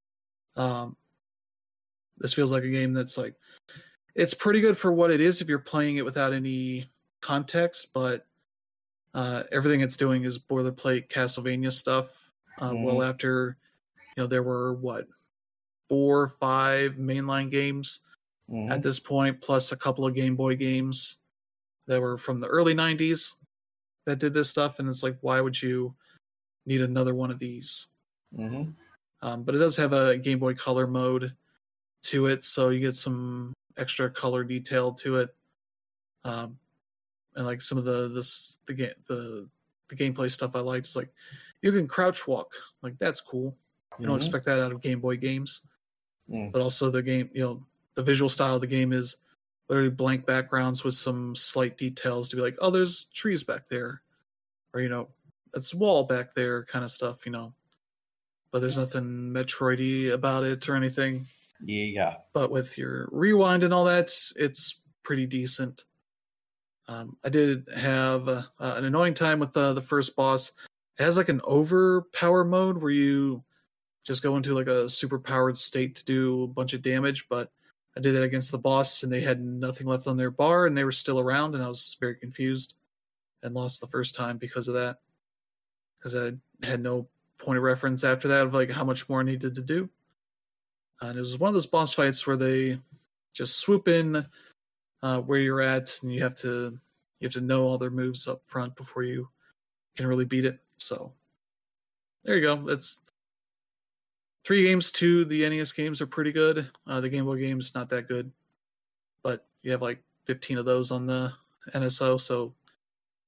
This feels like a game that's like, it's pretty good for what it is if you're playing it without any context, but everything it's doing is boilerplate Castlevania stuff. Well, after, there were 4 or 5 mainline games at this point, plus a couple of Game Boy games that were from the early 90s that did this stuff. And it's like, why would you need another one of these? But it does have a Game Boy Color mode to it, so you get some extra color detail to it, and like some of the gameplay stuff I liked is like, you can crouch walk, like that's cool. You don't expect that out of Game Boy games. But also the game, the visual style of the game is literally blank backgrounds with some slight details to be like, oh, there's trees back there, or that's a wall back there, kind of stuff, but there's nothing Metroid-y about it or anything. Yeah. But with your rewind and all that, it's pretty decent. I did have an annoying time with the first boss. It has like an overpower mode where you just go into like a super powered state to do a bunch of damage, but I did that against the boss, and they had nothing left on their bar, and they were still around, and I was very confused and lost the first time because of that, because I had no point of reference after that of like how much more I needed to do. And it was one of those boss fights where they just swoop in where you're at, and you have to know all their moves up front before you can really beat it. So there you go. That's 3 games. 2 the NES games are pretty good. The Game Boy game's not that good, but you have like 15 of those on the NSO, so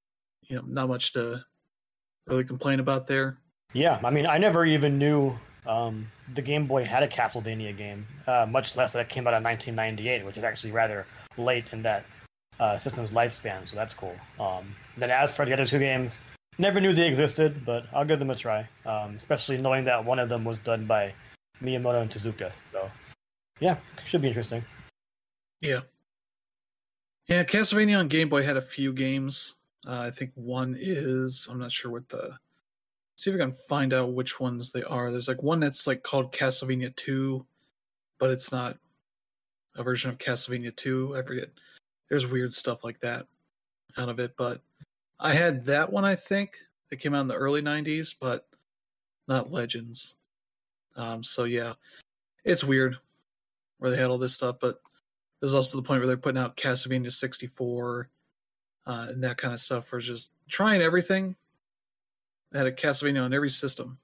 not much to really complain about there. Yeah, I mean, I never even knew the Game Boy had a Castlevania game, much less that it came out in 1998, which is actually rather late in that system's lifespan, so that's cool. Then as for the other two games, never knew they existed, but I'll give them a try, especially knowing that one of them was done by Miyamoto and Tezuka. So, yeah, should be interesting. Yeah. Yeah, Castlevania on Game Boy had a few games. I think one is, I'm not sure what see if I can find out which ones they are. There's like one that's like called Castlevania 2, but it's not a version of Castlevania 2. I forget. There's weird stuff like that out of it, but I had that one, I think. It came out in the early 90s, but not Legends. So yeah, it's weird where they had all this stuff, but there's also the point where they're putting out Castlevania 64 and that kind of stuff for just trying everything. They had a Castlevania on every system,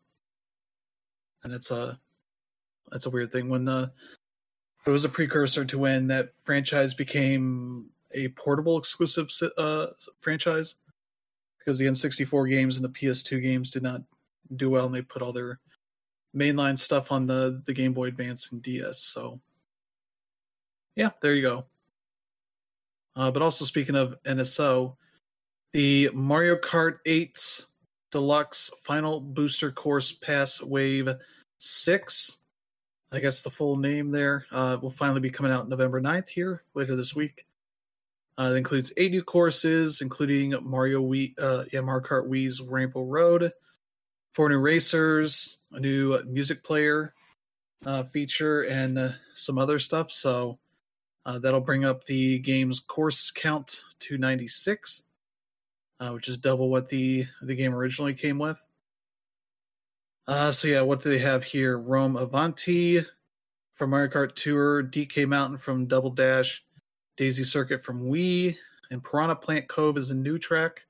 and it's a weird thing. When it was a precursor to when that franchise became a portable exclusive franchise, because the N64 games and the PS2 games did not do well, and they put all their mainline stuff on the Game Boy Advance and DS. So, yeah, there you go. But also, speaking of NSO, the Mario Kart 8 Deluxe Final Booster Course Pass Wave 6, I guess the full name there, will finally be coming out November 9th here, later this week. It includes 8 new courses, including Mario Kart Wii's Rainbow Road, 4 new racers, a new music player feature, and some other stuff. So that'll bring up the game's course count to 96, which is double what the game originally came with. So yeah, what do they have here? Rome Avanti from Mario Kart Tour, DK Mountain from Double Dash, Daisy Circuit from Wii, and Piranha Plant Cove is a new track.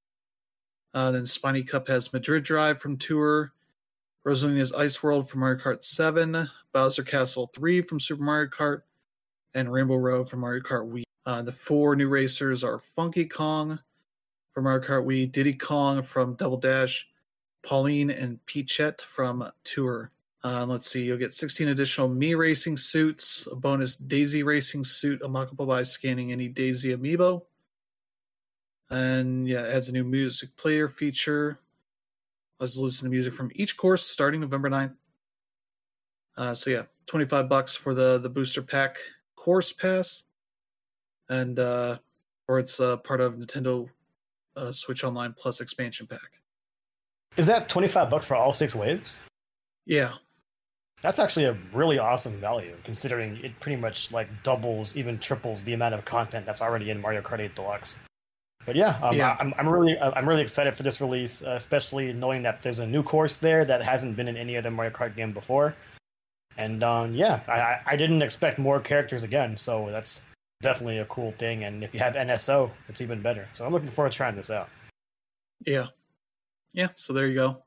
Then Spiny Cup has Madrid Drive from Tour, Rosalina's Ice World from Mario Kart 7, Bowser Castle 3 from Super Mario Kart, and Rainbow Road from Mario Kart Wii. The 4 new racers are Funky Kong from Mario Kart Wii, Diddy Kong from Double Dash, Pauline and Peachette from Tour. Let's see, you'll get 16 additional Mii racing suits, a bonus Daisy racing suit unlockable by scanning any Daisy amiibo. And yeah, it adds a new music player feature. Let's listen to music from each course starting November 9th. So yeah, $25 for the booster pack course pass. And or it's part of Nintendo Switch Online Plus expansion pack. Is that $25 for all 6 waves? Yeah. That's actually a really awesome value, considering it pretty much like doubles, even triples the amount of content that's already in Mario Kart 8 Deluxe. But yeah, I'm really excited for this release, especially knowing that there's a new course there that hasn't been in any other Mario Kart game before. And I didn't expect more characters again, so that's definitely a cool thing. And if you have NSO, it's even better. So I'm looking forward to trying this out. Yeah. Yeah, so there you go.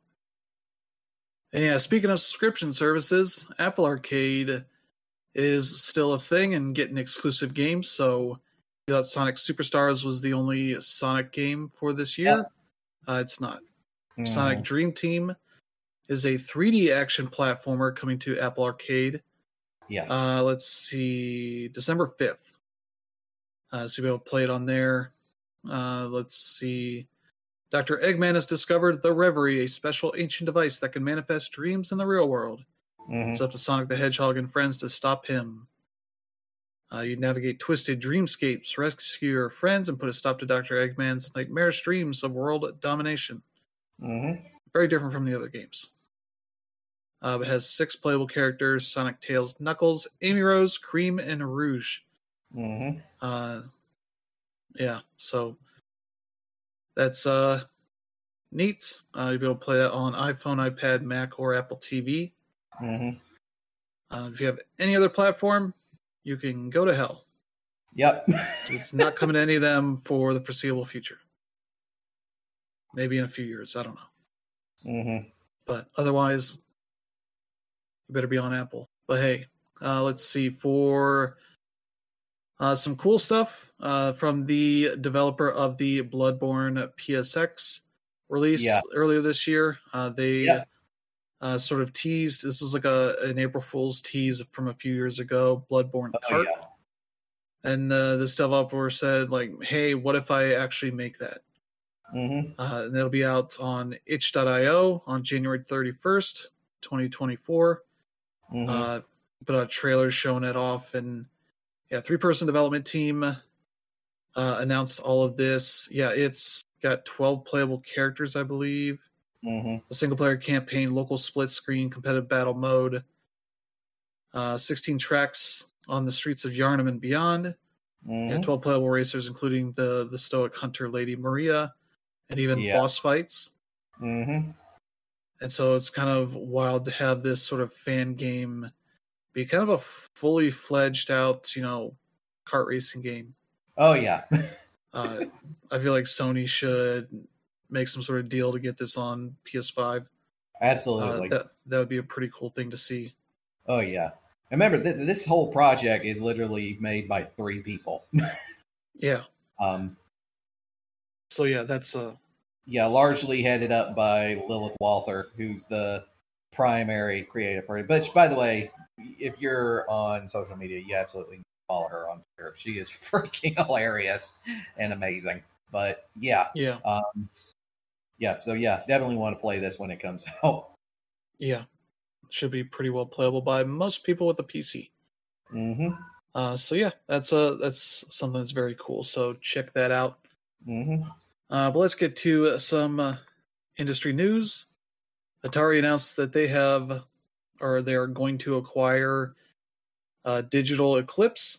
And yeah, speaking of subscription services, Apple Arcade is still a thing and getting exclusive games. So you thought Sonic Superstars was the only Sonic game for this year. It's not. Sonic Dream Team is a 3D action platformer coming to Apple Arcade. Yeah. Let's see, December 5th. So you'll be able to play it on there. Let's see. Dr. Eggman has discovered the Reverie, a special ancient device that can manifest dreams in the real world. It's up to Sonic the Hedgehog and friends to stop him. You navigate twisted dreamscapes, rescue your friends, and put a stop to Dr. Eggman's nightmarish dreams of world domination. Very different from the other games. It has 6 playable characters: Sonic, Tails, Knuckles, Amy Rose, Cream, and Rouge. Yeah, so that's neat. You'll be able to play that on iPhone, iPad, Mac, or Apple TV. If you have any other platform, you can go to hell. Yep. It's not coming to any of them for the foreseeable future. Maybe in a few years. I don't know. But otherwise, you better be on Apple. But hey, let's see. For Some cool stuff from the developer of the Bloodborne PSX release earlier this year. They sort of teased. This was like an April Fool's tease from a few years ago. Bloodborne Kart, and this developer said, like, "Hey, what if I actually make that?" Mm-hmm. And it'll be out on itch.io on January 31st, 2024. Mm-hmm. But a trailer showing it off, and 3-person development team announced all of this. Yeah, it's got 12 playable characters, I believe. Mm-hmm. A single-player campaign, local split-screen, competitive battle mode. 16 tracks on the streets of Yharnam and beyond. Mm-hmm. 12 playable racers, including the stoic hunter Lady Maria, and even boss fights. Mm-hmm. And so it's kind of wild to have this sort of fan game be kind of a fully fledged out, kart racing game. Oh, yeah. I feel like Sony should make some sort of deal to get this on PS5. Absolutely. That would be a pretty cool thing to see. Oh, yeah. Remember, this whole project is literally made by 3 people. Yeah. So, yeah, that's... largely headed up by Lilith Walther, who's the primary creative person. But, by the way, if you're on social media, you absolutely follow her on Twitter. She is freaking hilarious and amazing. But, yeah. So, definitely want to play this when it comes out. Yeah. Should be pretty well playable by most people with a PC. Mm-hmm. So yeah, that's something that's very cool. So check that out. Mm-hmm. But let's get to some industry news. Atari announced that they are going to acquire Digital Eclipse,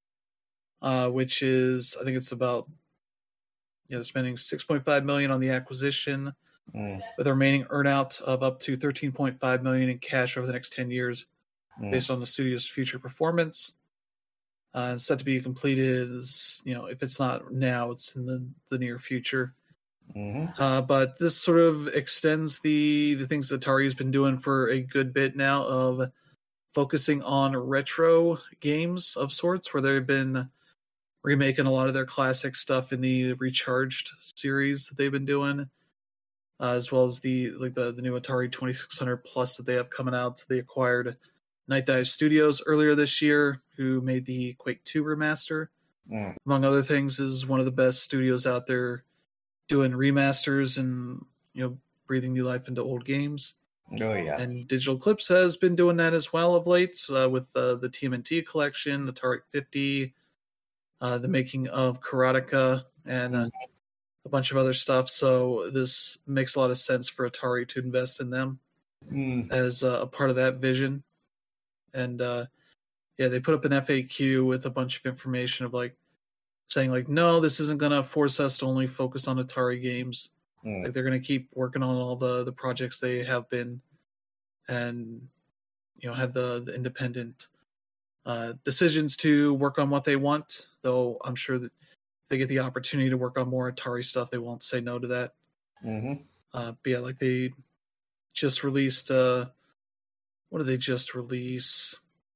which is, I think it's about, they're spending $6.5 million on the acquisition, with a remaining earnout of up to $13.5 million in cash over the next 10 years, based on the studio's future performance. It's set to be completed, if it's not now, it's in the near future. Mm-hmm. But this sort of extends the things that Atari's been doing for a good bit now, of focusing on retro games of sorts, where they've been remaking a lot of their classic stuff in the Recharged series that they've been doing, as well as the new Atari 2600 Plus that they have coming out. So they acquired Night Dive Studios earlier this year, who made the Quake 2 remaster. Among other things, is one of the best studios out there doing remasters and breathing new life into old games. Oh yeah. And Digital Eclipse has been doing that as well of late, with the TMNT collection, Atari 50, the making of Karateka, and a bunch of other stuff. So this makes a lot of sense for Atari to invest in them as a part of that vision. And they put up an FAQ with a bunch of information of saying no, this isn't going to force us to only focus on Atari games. Like, they're going to keep working on all the projects they have been, and have the independent decisions to work on what they want. Though I'm sure that if they get the opportunity to work on more Atari stuff, they won't say no to that. But yeah, like they just released. What did they just release?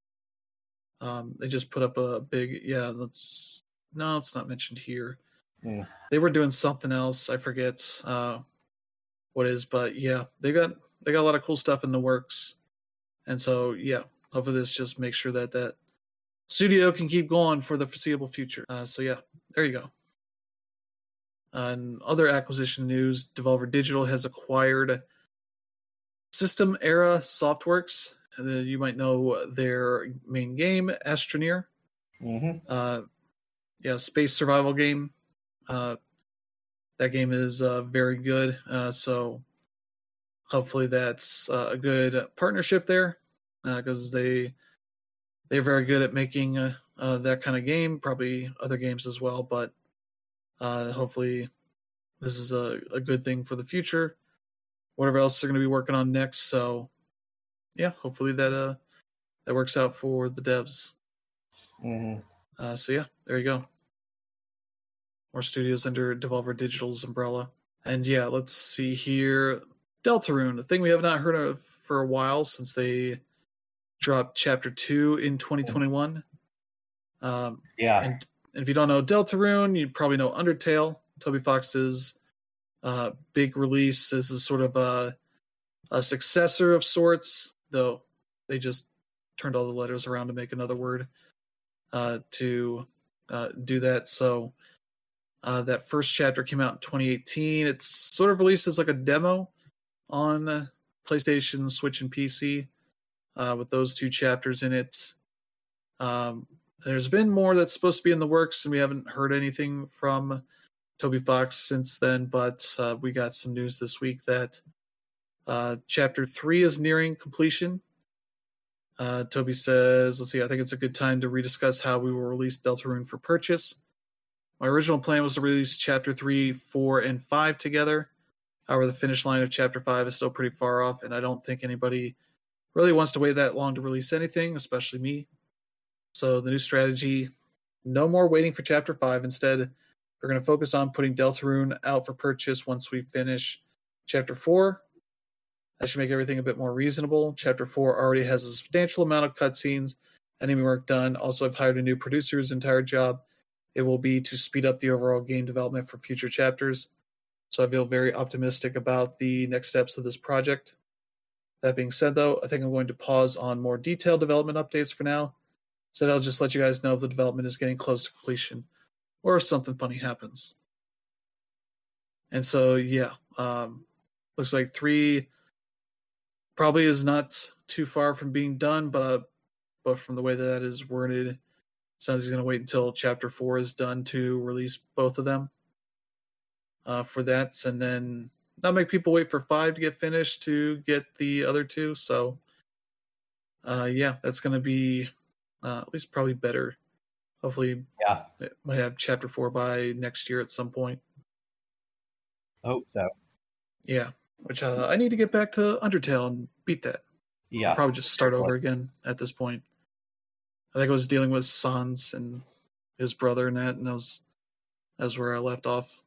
They just put up a big. Yeah, it's not mentioned here. They were doing something else. I forget what it is, but yeah, they got a lot of cool stuff in the works, and so yeah, hopefully this just makes sure that studio can keep going for the foreseeable future. So yeah, there you go. And other acquisition news: Devolver Digital has acquired System Era Softworks. You might know their main game, Astroneer. Space survival game. That game is very good. So hopefully that's a good partnership there, because they're very good at making that kind of game. Probably other games as well, but hopefully this is a good thing for the future. Whatever else they're going to be working on next. So yeah, hopefully that works out for the devs. So yeah, there you go. More studios under Devolver Digital's umbrella. And yeah, let's see here. Deltarune, a thing we have not heard of for a while, since they dropped Chapter 2 in 2021. Yeah. And if you don't know Deltarune, you probably know Undertale, Toby Fox's big release. This is sort of a successor of sorts, though they just turned all the letters around to make another word to do that. So that first chapter came out in 2018. It's sort of released as like a demo on PlayStation, Switch, and PC with those 2 chapters in it. There's been more that's supposed to be in the works, and we haven't heard anything from Toby Fox since then, but we got some news this week that Chapter 3 is nearing completion. Toby says, let's see, I think it's a good time to rediscuss how we will release Deltarune for purchase. My original plan was to release Chapter 3, 4, and 5 together. However, the finish line of Chapter 5 is still pretty far off, and I don't think anybody really wants to wait that long to release anything, especially me. So the new strategy, no more waiting for Chapter 5. Instead, we're going to focus on putting Deltarune out for purchase once we finish Chapter 4. That should make everything a bit more reasonable. Chapter 4 already has a substantial amount of cutscenes, enemy work done. Also, I've hired a new producer whose entire job it will be to speed up the overall game development for future chapters. So I feel very optimistic about the next steps of this project. That being said, though, I think I'm going to pause on more detailed development updates for now. So I'll just let you guys know if the development is getting close to completion or if something funny happens. And so, yeah, looks like 3 probably is not too far from being done, but from the way that is worded, it sounds he's going to wait until Chapter 4 is done to release both of them for that, and then not make people wait for 5 to get finished to get the other 2. So, yeah, that's going to be at least probably better. Hopefully, it might have Chapter 4 by next year at some point. I hope so. Yeah, which I need to get back to Undertale and beat that. Yeah. I'll probably just start over again at this point. I think I was dealing with Sans and his brother and that, and that was where I left off.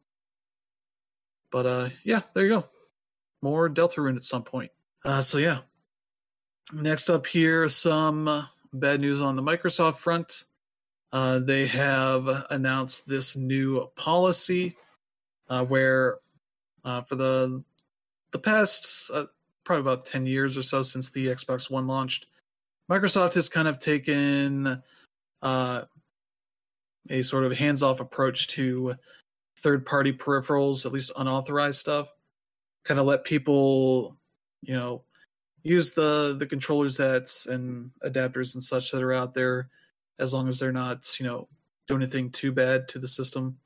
But yeah, there you go. More Deltarune at some point. So yeah. Next up here, some bad news on the Microsoft front. They have announced this new policy where for the past probably about 10 years or so since the Xbox One launched, Microsoft has kind of taken a sort of hands-off approach to third-party peripherals, at least unauthorized stuff. Kind of let people, use the controllers and adapters and such that are out there, as long as they're not, doing anything too bad to the system.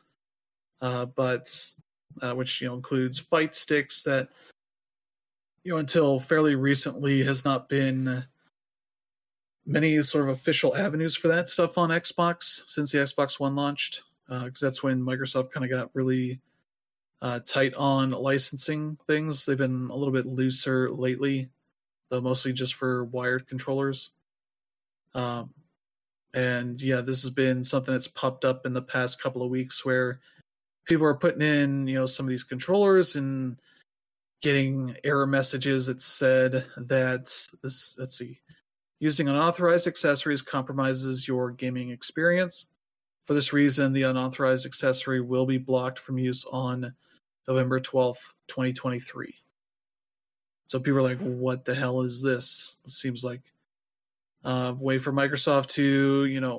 Which includes fight sticks that, until fairly recently has not been many sort of official avenues for that stuff on Xbox since the Xbox One launched, because that's when Microsoft kind of got really tight on licensing things. They've been a little bit looser lately, though mostly just for wired controllers. And yeah, this has been something that's popped up in the past couple of weeks where people are putting in, some of these controllers and getting error messages that said that using unauthorized accessories compromises your gaming experience. For this reason, the unauthorized accessory will be blocked from use on November 12th, 2023. So people are like, what the hell is this? It seems like a way for Microsoft to,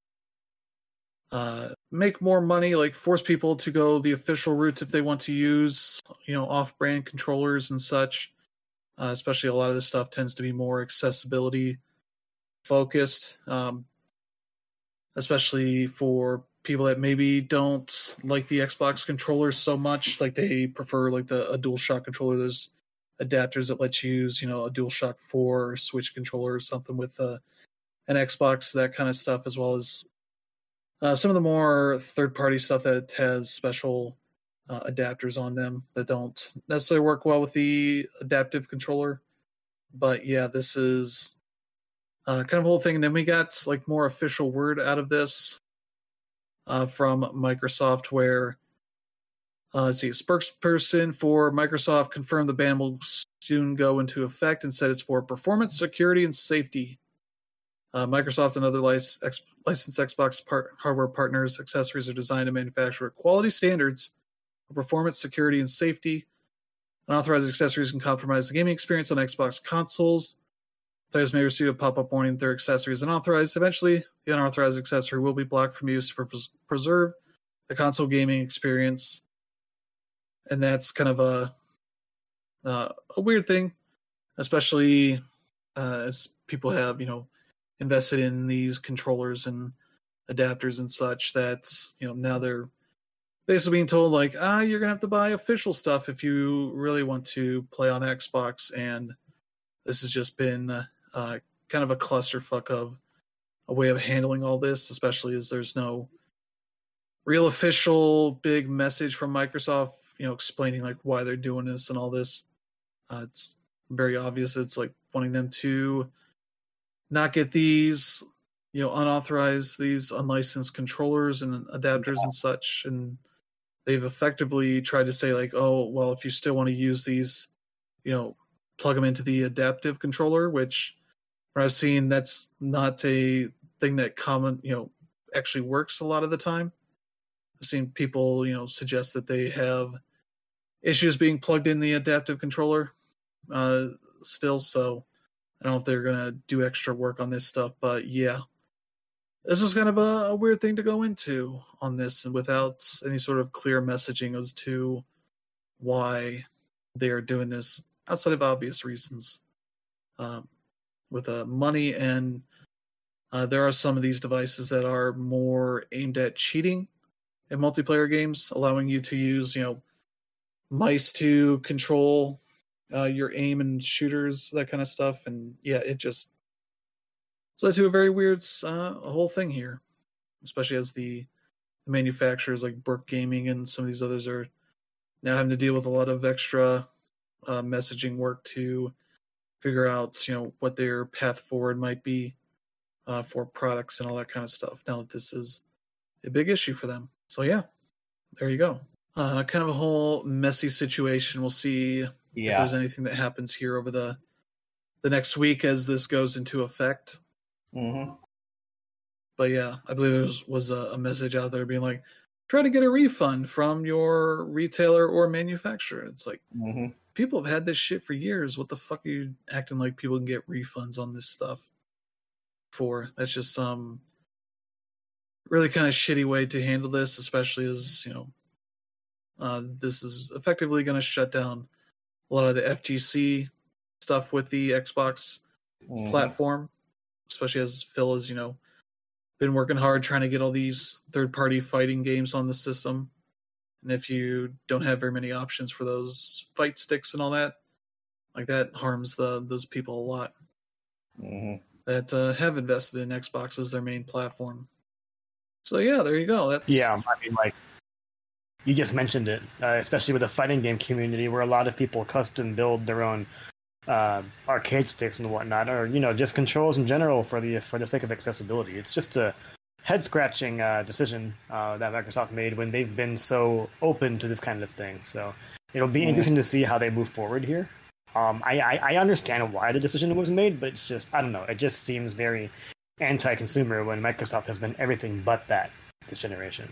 make more money, like force people to go the official route if they want to use, off-brand controllers and such. Especially a lot of this stuff tends to be more accessibility focused, especially for people that maybe don't like the Xbox controllers so much. Like they prefer like a DualShock controller. There's adapters that let you use, a DualShock 4 or Switch controller or something with an Xbox, that kind of stuff, as well as some of the more third-party stuff that has special adapters on them that don't necessarily work well with the adaptive controller. But yeah, this is kind of a whole thing. And then we got like more official word out of this from Microsoft where, let's see, a spokesperson for Microsoft confirmed the ban will soon go into effect and said it's for performance, security, and safety. Microsoft and other licensed Xbox hardware partners' accessories are designed and manufactured with quality standards for performance, security, and safety. Unauthorized accessories can compromise the gaming experience on Xbox consoles. Players may receive a pop-up warning that their accessory is unauthorized. Eventually, the unauthorized accessory will be blocked from use to preserve the console gaming experience. And that's kind of a weird thing, especially as people have, invested in these controllers and adapters and such, that now they're basically being told like, you're gonna have to buy official stuff if you really want to play on Xbox. And this has just been kind of a clusterfuck of a way of handling all this, especially as there's no real official big message from Microsoft, explaining like why they're doing this and all this. It's very obvious. It's like wanting them to not get these, unauthorized, these unlicensed controllers and adapters and such. And they've effectively tried to say like, oh, well, if you still want to use these, plug them into the adaptive controller, which from what I've seen, that's not a thing that actually works a lot of the time. I've seen people, suggest that they have issues being plugged in the adaptive controller still. So I don't know if they're going to do extra work on this stuff, but yeah, this is kind of a weird thing to go into on this, and without any sort of clear messaging as to why they are doing this outside of obvious reasons. With money, and there are some of these devices that are more aimed at cheating in multiplayer games, allowing you to use, mice to control your aim and shooters, that kind of stuff. And yeah, it's led to a very weird whole thing here, especially as the manufacturers like Brook Gaming and some of these others are now having to deal with a lot of extra messaging work to figure out, what their path forward might be for products and all that kind of stuff, now that this is a big issue for them. So yeah, there you go. Kind of a whole messy situation. We'll see if there's anything that happens here over the next week as this goes into effect. Mm-hmm. But yeah, I believe there was a message out there being like, try to get a refund from your retailer or manufacturer. It's like, people have had this shit for years. What the fuck are you acting like people can get refunds on this stuff for? That's just really kind of shitty way to handle this, especially as, this is effectively going to shut down a lot of the FGC stuff with the Xbox platform, especially as Phil has, been working hard trying to get all these third-party fighting games on the system. And if you don't have very many options for those fight sticks and all that, like that harms those people a lot that have invested in Xbox as their main platform. So yeah, there you go. Yeah, I mean, like, you just mentioned it, especially with the fighting game community, where a lot of people custom build their own arcade sticks and whatnot, or just controls in general for the sake of accessibility. It's just a head-scratching decision that Microsoft made when they've been so open to this kind of thing. So it'll be interesting to see how they move forward here. I understand why the decision was made, but it's just, I don't know, it just seems very anti-consumer when Microsoft has been everything but that this generation.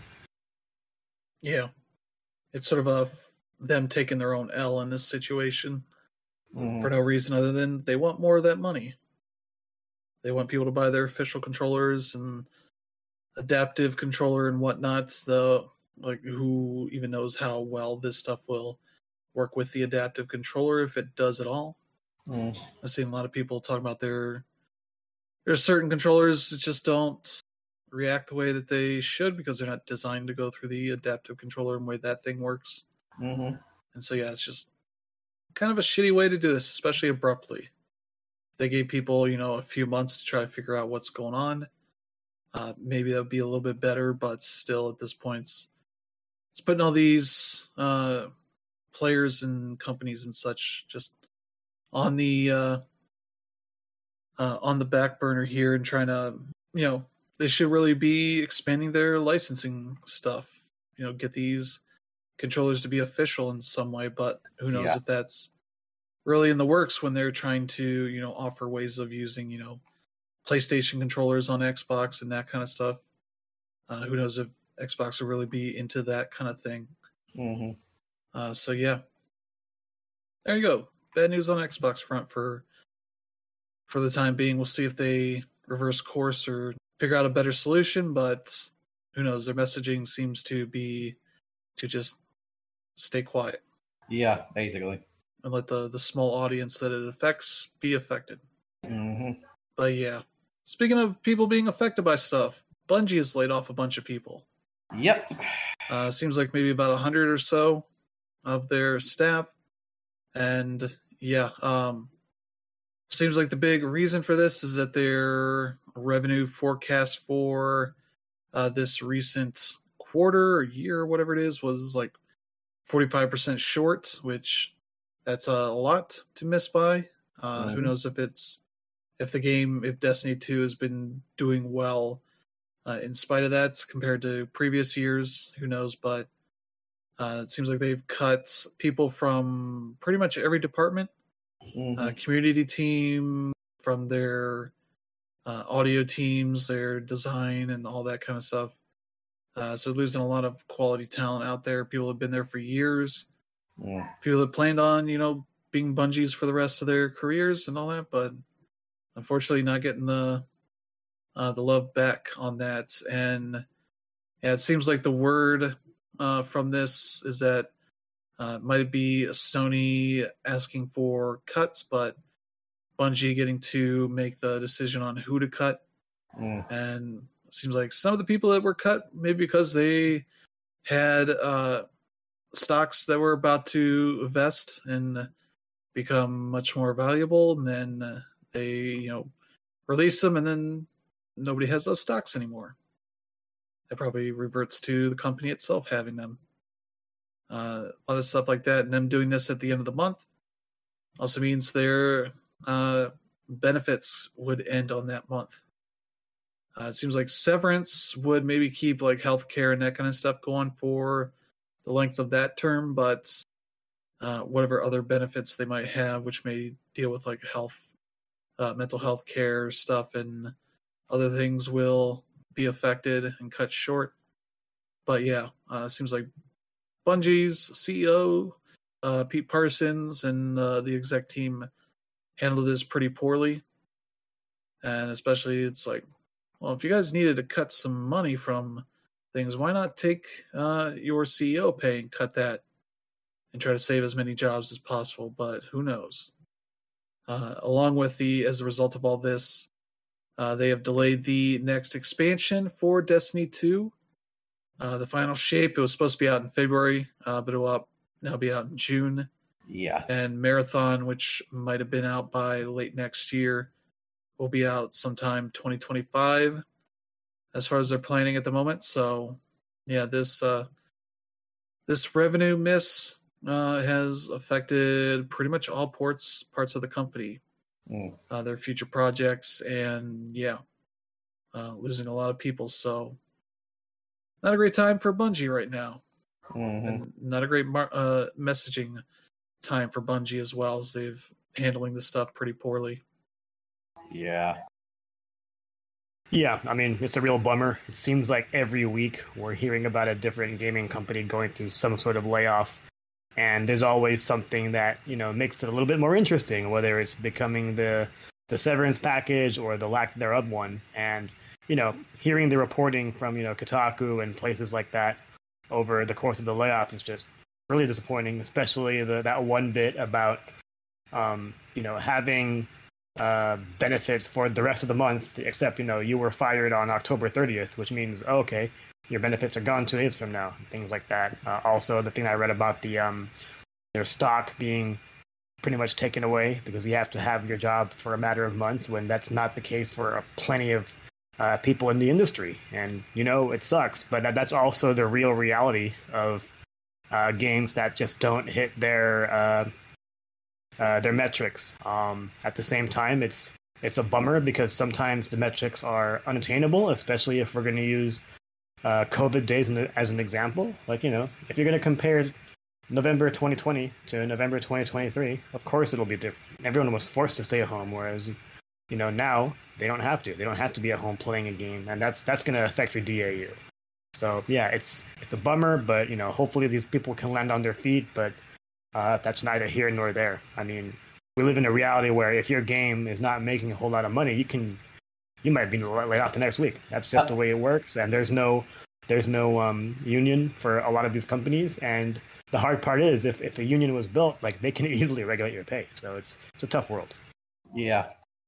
Yeah. It's sort of them taking their own L in this situation for no reason other than they want more of that money. They want people to buy their official controllers and adaptive controller and whatnot. Who even knows how well this stuff will work with the adaptive controller, if it does at all. I've seen a lot of people talk about there's certain controllers that just don't react the way that they should because they're not designed to go through the adaptive controller and the way that thing works. And so yeah, it's just kind of a shitty way to do this, especially abruptly. They gave people, a few months to try to figure out what's going on. Maybe that would be a little bit better, but still at this point, it's putting all these players and companies and such just on the back burner here and trying to, they should really be expanding their licensing stuff, get these controllers to be official in some way, but who knows if that's really in the works when they're trying to, offer ways of using, PlayStation controllers on Xbox and that kind of stuff. Who knows if Xbox will really be into that kind of thing. Mm-hmm. So yeah, there you go. Bad news on Xbox front for the time being. We'll see if they reverse course or figure out a better solution, but who knows? Their messaging seems to be to just stay quiet. Yeah, basically. And let the small audience that it affects be affected. Mm-hmm. But yeah, speaking of people being affected by stuff, Bungie has laid off a bunch of people. Yep. Seems like maybe about 100 or so of their staff. And yeah, seems like the big reason for this is that their revenue forecast for this recent quarter or year or whatever it is was like 45% short, which that's a lot to miss by. Who knows if Destiny 2 has been doing well in spite of that compared to previous years, who knows? But it seems like they've cut people from pretty much every department, community team, from their audio teams, their design, and all that kind of stuff. So losing a lot of quality talent out there. People have been there for years. People that planned on, being Bungies for the rest of their careers and all that, but unfortunately not getting the love back on that. And yeah, it seems like the word from this is that it might be Sony asking for cuts, but Bungie getting to make the decision on who to cut. And it seems like some of the people that were cut, maybe because they had stocks that were about to vest and become much more valuable, and then they, release them, and then nobody has those stocks anymore. That probably reverts to the company itself having them. A lot of stuff like that, and them doing this at the end of the month also means their benefits would end on that month. It seems like severance would maybe keep like healthcare and that kind of stuff going for the length of that term, but whatever other benefits they might have, which may deal with like mental health care stuff and other things, will be affected and cut short. But yeah, it seems like Bungie's CEO, Pete Parsons, and the exec team handled this pretty poorly. And especially it's like, well, if you guys needed to cut some money from things, why not take your CEO pay and cut that and try to save as many jobs as possible? But who knows? Along with as a result of all this, they have delayed the next expansion for Destiny 2. The final shape, it was supposed to be out in February, but it will now be out in June. Yeah. And Marathon, which might have been out by late next year, will be out sometime 2025 as far as they're planning at the moment. So yeah, this revenue miss has affected pretty much all parts of the company, their future projects, and yeah, losing a lot of people. So not a great time for Bungie right now. And not a great messaging time for Bungie as well, as they've handling this stuff pretty poorly. Yeah. Yeah, I mean, it's a real bummer. It seems like every week we're hearing about a different gaming company going through some sort of layoff. And there's always something that, makes it a little bit more interesting, whether it's becoming the severance package or the lack thereof one. And, hearing the reporting from, Kotaku and places like that over the course of the layoff is just really disappointing, especially that one bit about, having benefits for the rest of the month, except, you were fired on October 30th, which means, okay, your benefits are gone 2 days from now, things like that. Also, the thing I read about their stock being pretty much taken away because you have to have your job for a matter of months, when that's not the case for plenty of people in the industry. And, it sucks, but that's also the real reality of games that just don't hit their metrics. At the same time, it's a bummer because sometimes the metrics are unattainable, especially if we're going to use COVID days as an example. Like, if you're going to compare November 2020 to November 2023, of course it'll be different. Everyone was forced to stay at home, whereas, now they don't have to. They don't have to be at home playing a game, and that's going to affect your DAU. So yeah, it's a bummer, but hopefully these people can land on their feet. But that's neither here nor there. I mean, we live in a reality where if your game is not making a whole lot of money, you might be laid off the next week. That's just the way it works, and there's no union for a lot of these companies. And the hard part is if a union was built, like they can easily regulate your pay. So it's a tough world. Yeah.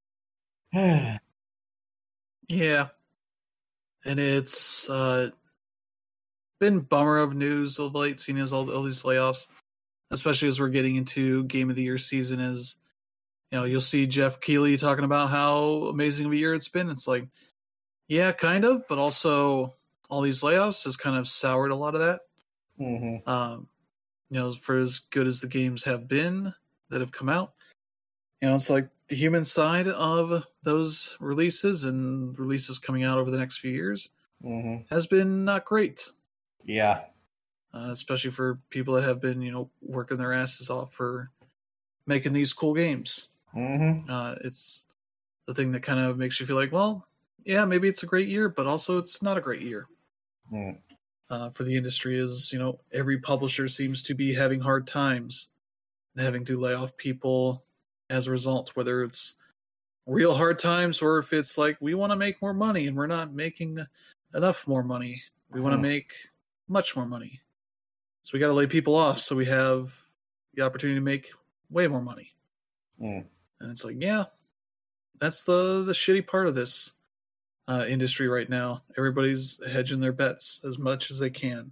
Yeah. And it's been bummer of news of late, seeing as all these layoffs, especially as we're getting into Game of the Year season. As you'll see Jeff Keighley talking about how amazing of a year it's been. It's like, yeah, kind of, but also all these layoffs has kind of soured a lot of that. Mm-hmm. For as good as the games have been that have come out, it's like the human side of those releases and releases coming out over the next few years has been not great. Yeah. Especially for people that have been, working their asses off for making these cool games. It's the thing that kind of makes you feel like, well, yeah, maybe it's a great year, but also it's not a great year. For the industry is, every publisher seems to be having hard times and having to lay off people as a result, whether it's real hard times or if it's like, we want to make more money and we're not making enough more money. We want to make much more money. So we got to lay people off so we have the opportunity to make way more money. And it's like, yeah, that's the shitty part of this industry right now. Everybody's hedging their bets as much as they can.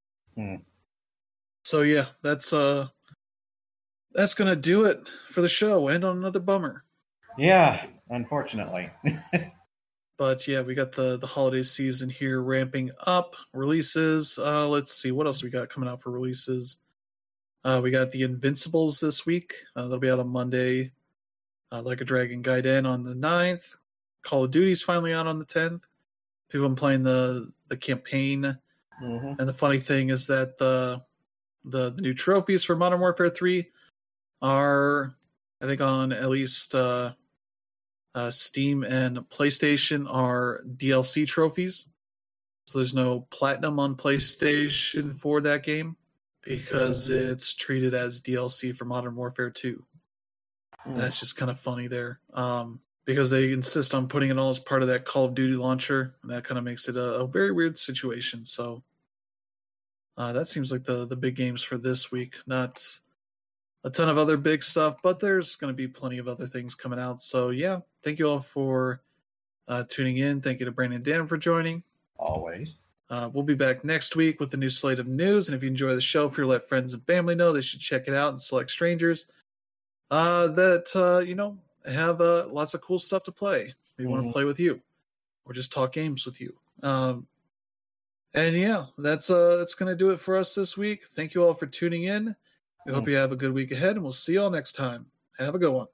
So yeah, that's gonna do it for the show. End on another bummer. Yeah, unfortunately. But yeah, we got the holiday season here ramping up. Releases. Let's see what else we got coming out for releases. We got the Invincibles this week. They'll be out on Monday. Like a Dragon Gaiden on the 9th. Call of Duty's finally out on the 10th. People have been playing the campaign. And the funny thing is that the new trophies for Modern Warfare 3 are, I think, on at least Steam and PlayStation are DLC trophies. So there's no platinum on PlayStation for that game because it's treated as DLC for Modern Warfare 2. That's just kind of funny there. Because they insist on putting it all as part of that Call of Duty launcher, and that kind of makes it a very weird situation. So that seems like the big games for this week. Not a ton of other big stuff, but there's going to be plenty of other things coming out. So yeah, thank you all for tuning in. Thank you to Brandon and Dan for joining. Always. We'll be back next week with a new slate of news. And if you enjoy the show, feel free to let friends and family know they should check it out and select strangers that have lots of cool stuff to play. We want to play with you or just talk games with you. And yeah, that's going to do it for us this week. Thank you all for tuning in. We hope you have a good week ahead, and we'll see you all next time. Have a good one.